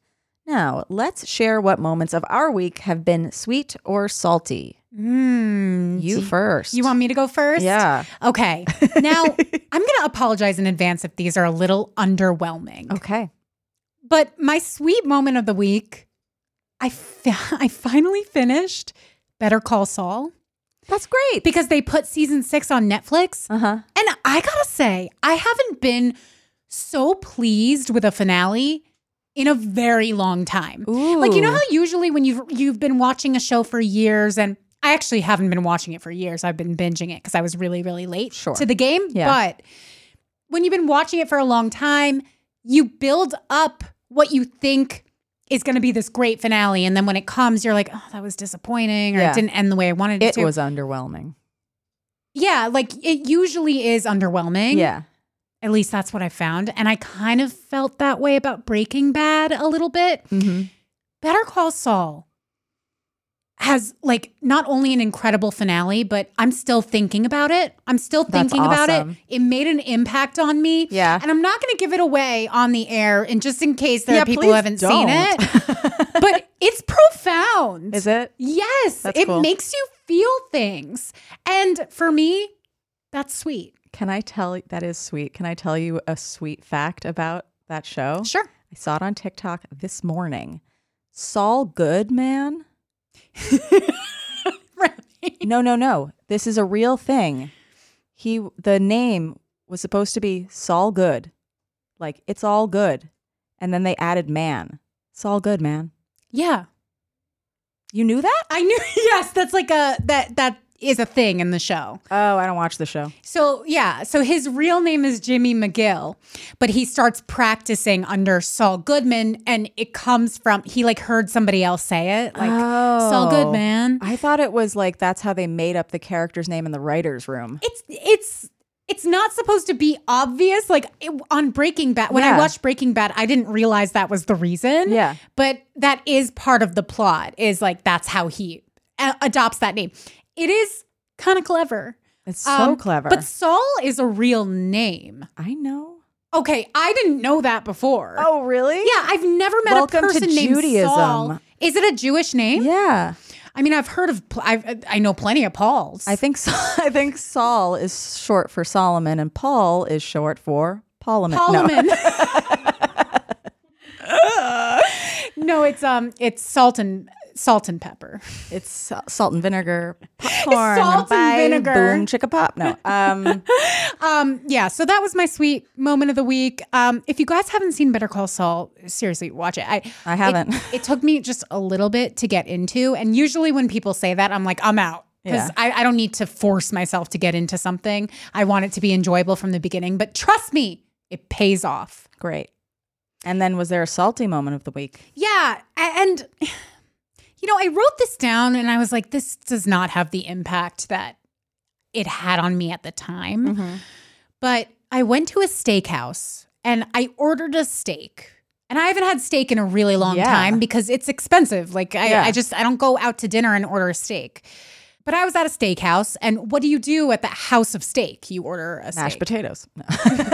Now, let's share what moments of our week have been sweet or salty. You first. You want me to go first? Yeah. Okay. Now, I'm going to apologize in advance if these are a little underwhelming. Okay. But my sweet moment of the week, I finally finished Better Call Saul. That's great. Because they put season 6 on Netflix. Uh-huh. And I gotta say, I haven't been so pleased with a finale in a very long time. Ooh. Like, you know how usually when you've been watching a show for years, and I actually haven't been watching it for years. I've been binging it because I was really, really late to the game. Yeah. But when you've been watching it for a long time, you build up what you think is going to be this great finale. And then when it comes, you're like, oh, that was disappointing, or it didn't end the way I wanted it to. It was underwhelming. Yeah, like it usually is underwhelming. Yeah. At least that's what I found. And I kind of felt that way about Breaking Bad a little bit. Mm-hmm. Better Call Saul has like not only an incredible finale, but I'm still thinking about it. I'm still thinking about it. It made an impact on me. Yeah. And I'm not going to give it away on the air, and just in case there are people who haven't seen it. But it's profound. Is it? Yes. That's it cool. makes you feel things. And for me, that's sweet. Can I tell you, that is sweet. Can I tell you a sweet fact about that show? Sure. I saw it on TikTok this morning. Saul Goodman. Really? No. This is a real thing. The name was supposed to be Saul Good. Like, it's all good. And then they added man. It's all good, man. Yeah. You knew that? I knew. Yes, that's like that is a thing in the show. Oh, I don't watch the show. So yeah, so his real name is Jimmy McGill, but he starts practicing under Saul Goodman, and it comes from, he like heard somebody else say it, like Saul Goodman. I thought it was like that's how they made up the character's name in the writer's room. It's not supposed to be obvious. Like on Breaking Bad, when I watched Breaking Bad, I didn't realize that was the reason. Yeah. But that is part of the plot, is like that's how he adopts that name. It is kind of clever. It's so clever. But Saul is a real name. I know. Okay, I didn't know that before. Oh, really? Yeah, I've never met Welcome a person to named Judaism. Saul. Is it a Jewish name? Yeah. I mean, I've heard of, I know plenty of Pauls. I think Saul is short for Solomon, and Paul is short for Parliament. Parliament. No, it's salt and pepper. It's salt and vinegar, popcorn, Salt and vinegar. Boom, chicka pop. No. Yeah, so that was my sweet moment of the week. If you guys haven't seen Better Call Saul, seriously, watch it. I haven't. It took me just a little bit to get into, and usually when people say that, I'm like, I'm out. Because I don't need to force myself to get into something. I want it to be enjoyable from the beginning. But trust me, it pays off. Great. And then was there a salty moment of the week? Yeah, and you know, I wrote this down and I was like, this does not have the impact that it had on me at the time. Mm-hmm. But I went to a steakhouse and I ordered a steak. And I haven't had steak in a really long time because it's expensive. Like I don't go out to dinner and order a steak. But I was at a steakhouse, and what do you do at the house of steak? You order a steak. Mashed potatoes. No.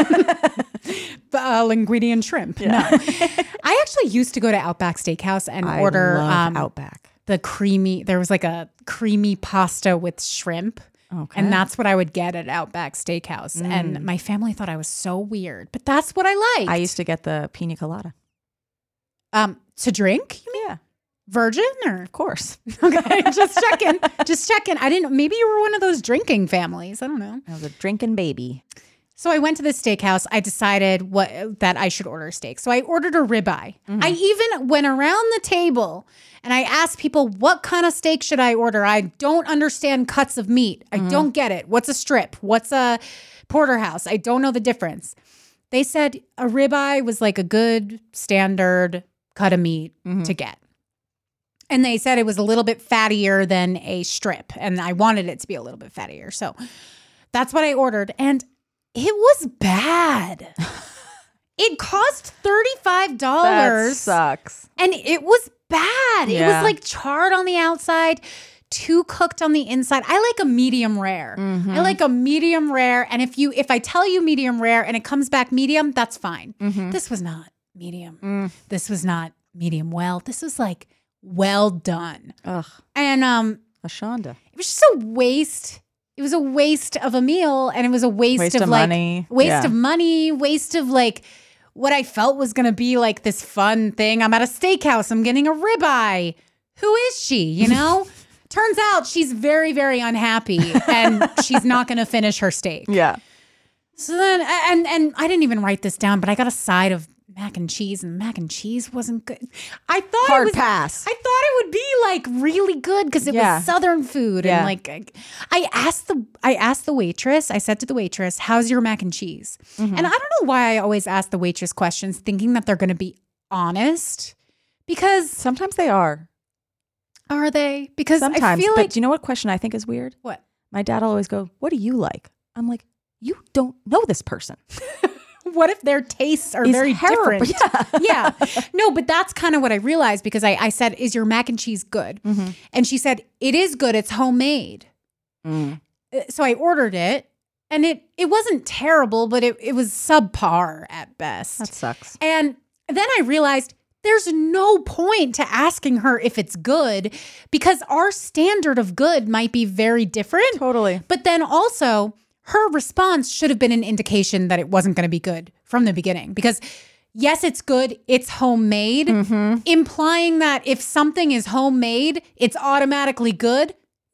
Linguine and shrimp. Yeah. No. I actually used to go to Outback Steakhouse and order Outback. There was like a creamy pasta with shrimp. Okay. And that's what I would get at Outback Steakhouse. And my family thought I was so weird, but that's what I liked. I used to get the pina colada. To drink? You mean? Yeah. Virgin or? Of course. Okay, just checking. I didn't, maybe you were one of those drinking families. I don't know. I was a drinking baby. So I went to the steakhouse. I decided that I should order a steak. So I ordered a ribeye. Mm-hmm. I even went around the table and I asked people, what kind of steak should I order? I don't understand cuts of meat. I don't get it. What's a strip? What's a porterhouse? I don't know the difference. They said a ribeye was like a good standard cut of meat to get. And they said it was a little bit fattier than a strip. And I wanted it to be a little bit fattier. So that's what I ordered. And it was bad. It cost $35. That sucks. And it was bad. Yeah. It was like charred on the outside, too cooked on the inside. I like a medium rare. Mm-hmm. I like a medium rare. And if I tell you medium rare and it comes back medium, that's fine. Mm-hmm. This was not medium. This was not medium well. This was like well done. Ugh. And Ashonda. it was just a waste. It was a waste of a meal, and it was a waste of like money. waste of money, waste of like what I felt was going to be like this fun thing. I'm at a steakhouse. I'm getting a ribeye. Who is she? You know? Turns out she's very, very unhappy, and she's not going to finish her steak. Yeah. So then, and I didn't even write this down, but I got a side of mac and cheese, and mac and cheese wasn't good. I thought Hard pass. I thought it would be like really good because it was Southern food, and like I asked the waitress. I said to the waitress, "How's your mac and cheese?" And I don't know why I always ask the waitress questions, thinking that they're going to be honest, because sometimes they are. Are they? Because Sometimes. I feel but like do you know what question I think is weird? What? My dad will always go, "What do you like?" I'm like, "You don't know this person." What if their tastes are very terrible. different? Yeah. No, but that's kind of what I realized, because I said, "Is your mac and cheese good?" And she said, "It is good. It's homemade." So I ordered it, and it wasn't terrible, but it was subpar at best. That sucks. And then I realized there's no point to asking her if it's good, because our standard of good might be very different. Totally. But then also, her response should have been an indication that it wasn't going to be good from the beginning, because yes, it's good. It's homemade, implying that if something is homemade, it's automatically good.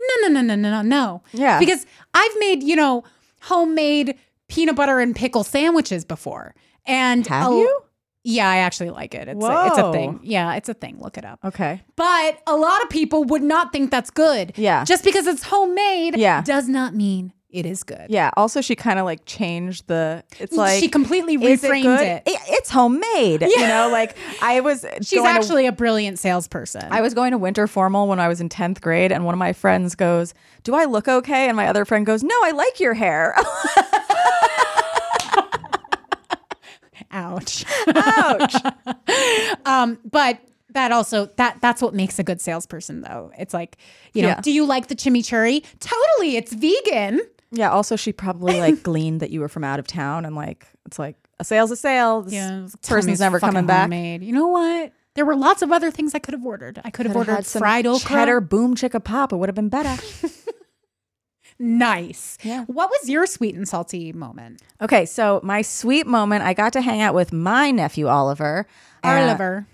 No. Yeah. Because I've made, homemade peanut butter and pickle sandwiches before. And Have you? Yeah, I actually like it. It's a Whoa. thing. Yeah, it's a thing. Look it up. Okay. But a lot of people would not think that's good. Yeah. Just because it's homemade does not mean it is good. Yeah. Also, she kind of like changed it's like she completely is reframed good? it. It's homemade. Yeah. You know, like I was. She's actually a brilliant salesperson. I was going to winter formal when I was in 10th grade, and one of my friends goes, "Do I look okay?" And my other friend goes, "No, I like your hair." Ouch. Ouch. But that also that's what makes a good salesperson, though. It's like, do you like the chimichurri? Totally, it's vegan. Yeah. Also, she probably like gleaned that you were from out of town, and like it's like a sale's a sale. This person's never coming back. Homemade. You know what? There were lots of other things I could have ordered. I could have ordered had some fried okra. cheddar boom chicka pop. It would have been better. Nice. Yeah. What was your sweet and salty moment? Okay, so my sweet moment, I got to hang out with my nephew Oliver. Oliver.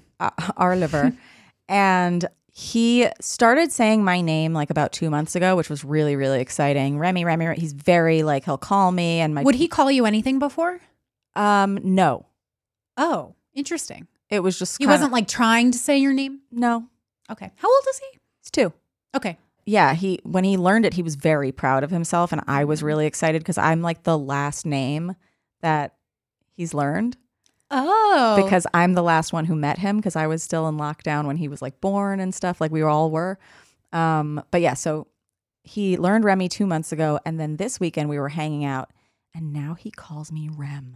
And he started saying my name like about 2 months ago, which was really, really exciting. Remy. He's very like, he'll call me. And Would he call you anything before? No. Oh, interesting. It was just He wasn't like trying to say your name? No. Okay. How old is he? He's 2. Okay. Yeah, when he learned it, he was very proud of himself, and I was really excited because I'm like the last name that he's learned. Oh. Because I'm the last one who met him, because I was still in lockdown when he was like born and stuff, like we all were. But yeah, so he learned Remy 2 months ago, and then this weekend we were hanging out, and now he calls me Rem.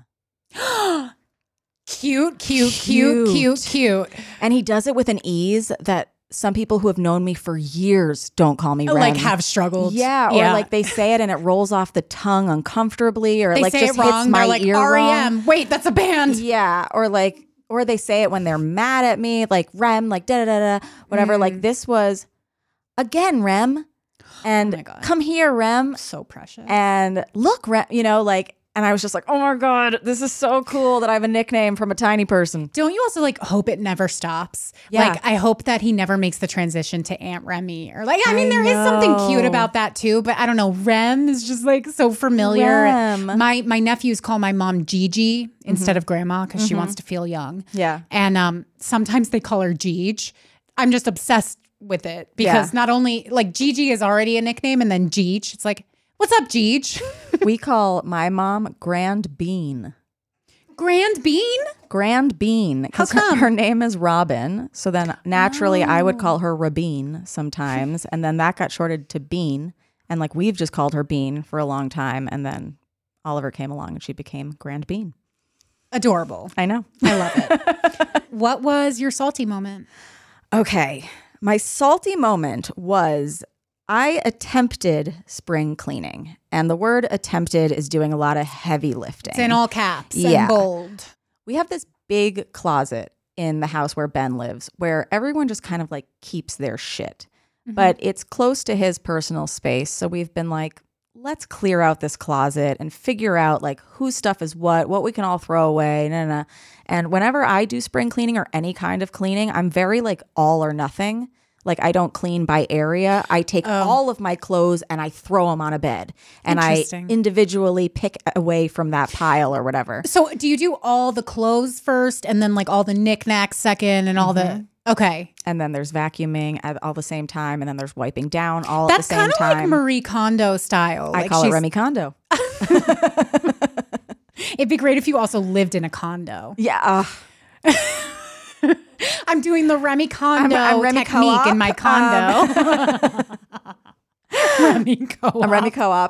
Cute. And he does it with an ease that some people who have known me for years don't call me Rem. Like have struggled. Yeah, or like they say it and it rolls off the tongue uncomfortably, or they like say just it wrong. hits my They're like ear REM. wrong. Wait, that's a band. Yeah, or they say it when they're mad at me, like Rem, like da da da da, whatever. Like this was again Rem, and Oh my God. Come here, Rem. So precious. And look, Rem, like. And I was just like, oh my God, this is so cool that I have a nickname from a tiny person. Don't you also like hope it never stops? Yeah. Like I hope that he never makes the transition to Aunt Remy, or like, I mean, there is something cute about that too, but I don't know. Rem is just like so familiar. Rem. My nephews call my mom Gigi instead of grandma because she wants to feel young. Yeah. And sometimes they call her Gigi. I'm just obsessed with it because not only like Gigi is already a nickname, and then Gigi, it's like, what's up, Gigi? We call my mom Grand Bean. Grand Bean? Grand Bean. Because How come? her name is Robin. So then naturally I would call her Rabine sometimes. And then that got shorted to Bean. And like we've just called her Bean for a long time. And then Oliver came along and she became Grand Bean. Adorable. I know. I love it. What was your salty moment? Okay. My salty moment was I attempted spring cleaning. And the word attempted is doing a lot of heavy lifting. It's in all caps Yeah. and bold. We have this big closet in the house where Ben lives, where everyone just kind of like keeps their shit. But it's close to his personal space. So we've been like, let's clear out this closet and figure out like whose stuff is what we can all throw away. And whenever I do spring cleaning or any kind of cleaning, I'm very like all or nothing. Like I don't clean by area. I take all of my clothes and I throw them on a bed. And I individually pick away from that pile or whatever. So do you do all the clothes first and then like all the knickknacks second and all the... Okay. And then there's vacuuming at all the same time. And then there's wiping down all at the same time. That's kind of like Marie Kondo style. I call it Remy Kondo. It'd be great if you also lived in a condo. Yeah. I'm doing the Remy Kondo I'm Remy technique Co-op. in my condo. Remy Co-op. A Remy Co-op.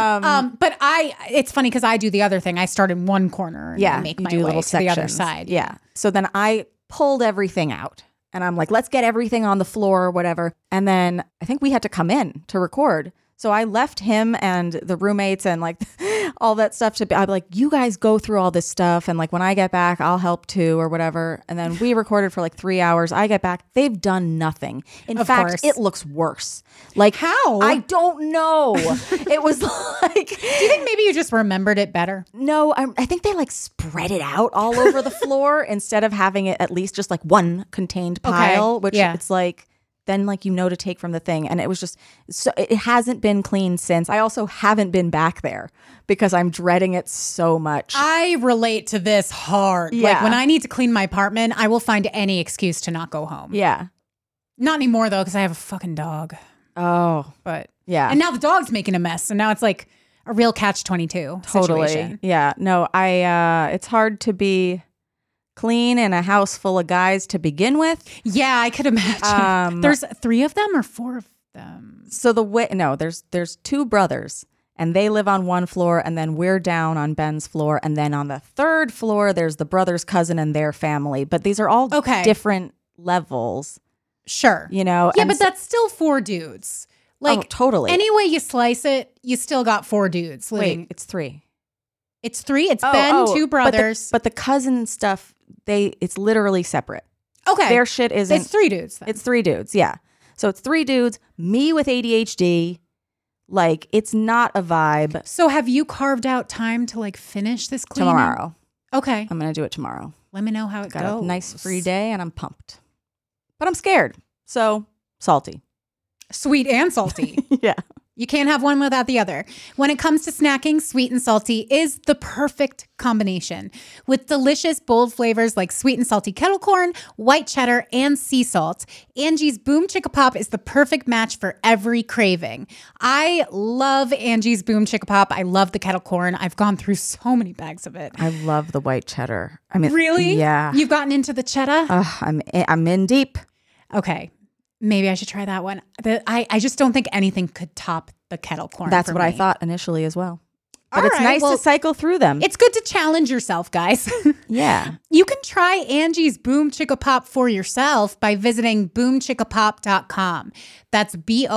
But it's funny because I do the other thing. I start in one corner and I make my way to the other side. Yeah. So then I pulled everything out and I'm like, let's get everything on the floor or whatever. And then I think we had to come in to record. So I left him and the roommates and like all that stuff to be, I'm like, you guys go through all this stuff. And like when I get back, I'll help too or whatever. And then we recorded for like 3 hours. I get back. They've done nothing. In fact, it looks worse. Like how? I don't know. It was like. Do you think maybe you just remembered it better? No, I think they like spread it out all over the floor instead of having it at least just like one contained pile, which it's like. Then like to take from the thing. And it was just, so it hasn't been clean since. I also haven't been back there because I'm dreading it so much. I relate to this hard. Yeah. Like when I need to clean my apartment, I will find any excuse to not go home. Yeah. Not anymore though, because I have a fucking dog. Oh. But yeah. And now the dog's making a mess. So now it's like a real catch-22 situation. Yeah. No, it's hard to be clean in a house full of guys to begin with. Yeah, I could imagine. There's 3 of them or 4 of them? So there's 2 brothers and they live on one floor and then we're down on Ben's floor. And then on the 3rd floor, there's the brother's cousin and their family. But these are all different levels. Sure. Yeah, but that's still 4 dudes. Like totally. Any way you slice it, you still got 4 dudes living. Wait, it's 3. It's 3? It's Ben, 2 brothers. But the cousin stuff, it's literally separate. Okay. Their shit isn't. It's 3 dudes then. It's 3 dudes, yeah. So it's 3 dudes, me with ADHD. Like, it's not a vibe. So have you carved out time to like finish this cleaning? Tomorrow. Okay. I'm going to do it tomorrow. Let me know how it Got goes. a nice free day and I'm pumped. But I'm scared. So salty. Sweet and salty. Yeah. You can't have one without the other. When it comes to snacking, sweet and salty is the perfect combination. With delicious, bold flavors like sweet and salty kettle corn, white cheddar, and sea salt, Angie's Boom Chicka Pop is the perfect match for every craving. I love Angie's Boom Chicka Pop. I love the kettle corn. I've gone through so many bags of it. I love the white cheddar. I mean, really? Yeah. You've gotten into the cheddar? I'm in deep. Okay. Maybe I should try that one. I just don't think anything could top the kettle corn. That's what I thought initially as well. But it's nice to cycle through them. It's good to challenge yourself, guys. Yeah. You can try Angie's Boom Chicka Pop for yourself by visiting boomchickapop.com. That's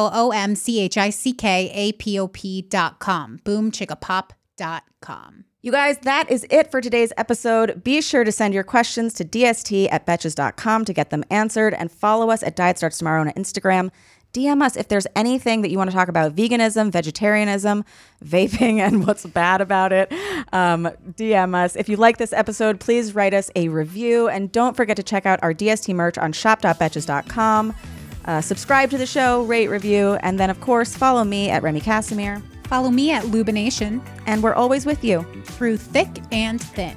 BOOMCHICKAPOP.com. Boomchickapop.com. You guys, that is it for today's episode. Be sure to send your questions to dst@betches.com to get them answered and follow us at Diet Starts Tomorrow on Instagram. DM us if there's anything that you want to talk about, veganism, vegetarianism, vaping, and what's bad about it. DM us. If you like this episode, please write us a review. And don't forget to check out our DST merch on shop.betches.com. Subscribe to the show, rate, review, and then, of course, follow me at Remy Casimir. Follow me at Lubination. And we're always with you. Through thick and thin.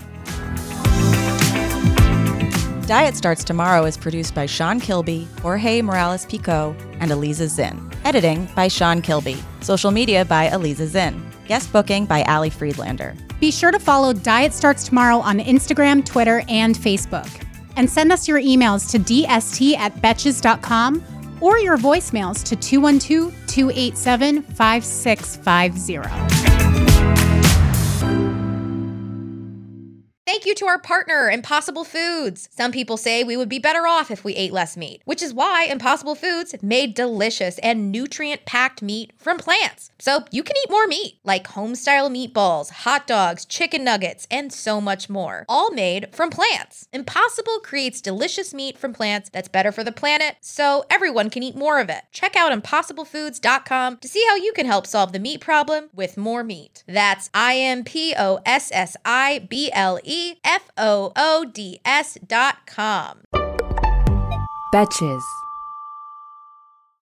Diet Starts Tomorrow is produced by Sean Kilby, Jorge Morales-Pico, and Eliza Zinn. Editing by Sean Kilby. Social media by Eliza Zinn. Guest booking by Ali Friedlander. Be sure to follow Diet Starts Tomorrow on Instagram, Twitter, and Facebook. And send us your emails to dst@betches.com or your voicemails to 212-287-5650. Thank you to our partner, Impossible Foods. Some people say we would be better off if we ate less meat, which is why Impossible Foods made delicious and nutrient-packed meat from plants. So you can eat more meat, like home-style meatballs, hot dogs, chicken nuggets, and so much more, all made from plants. Impossible creates delicious meat from plants that's better for the planet, so everyone can eat more of it. Check out ImpossibleFoods.com to see how you can help solve the meat problem with more meat. That's IMPOSSIBLEFOODS.com. Betches.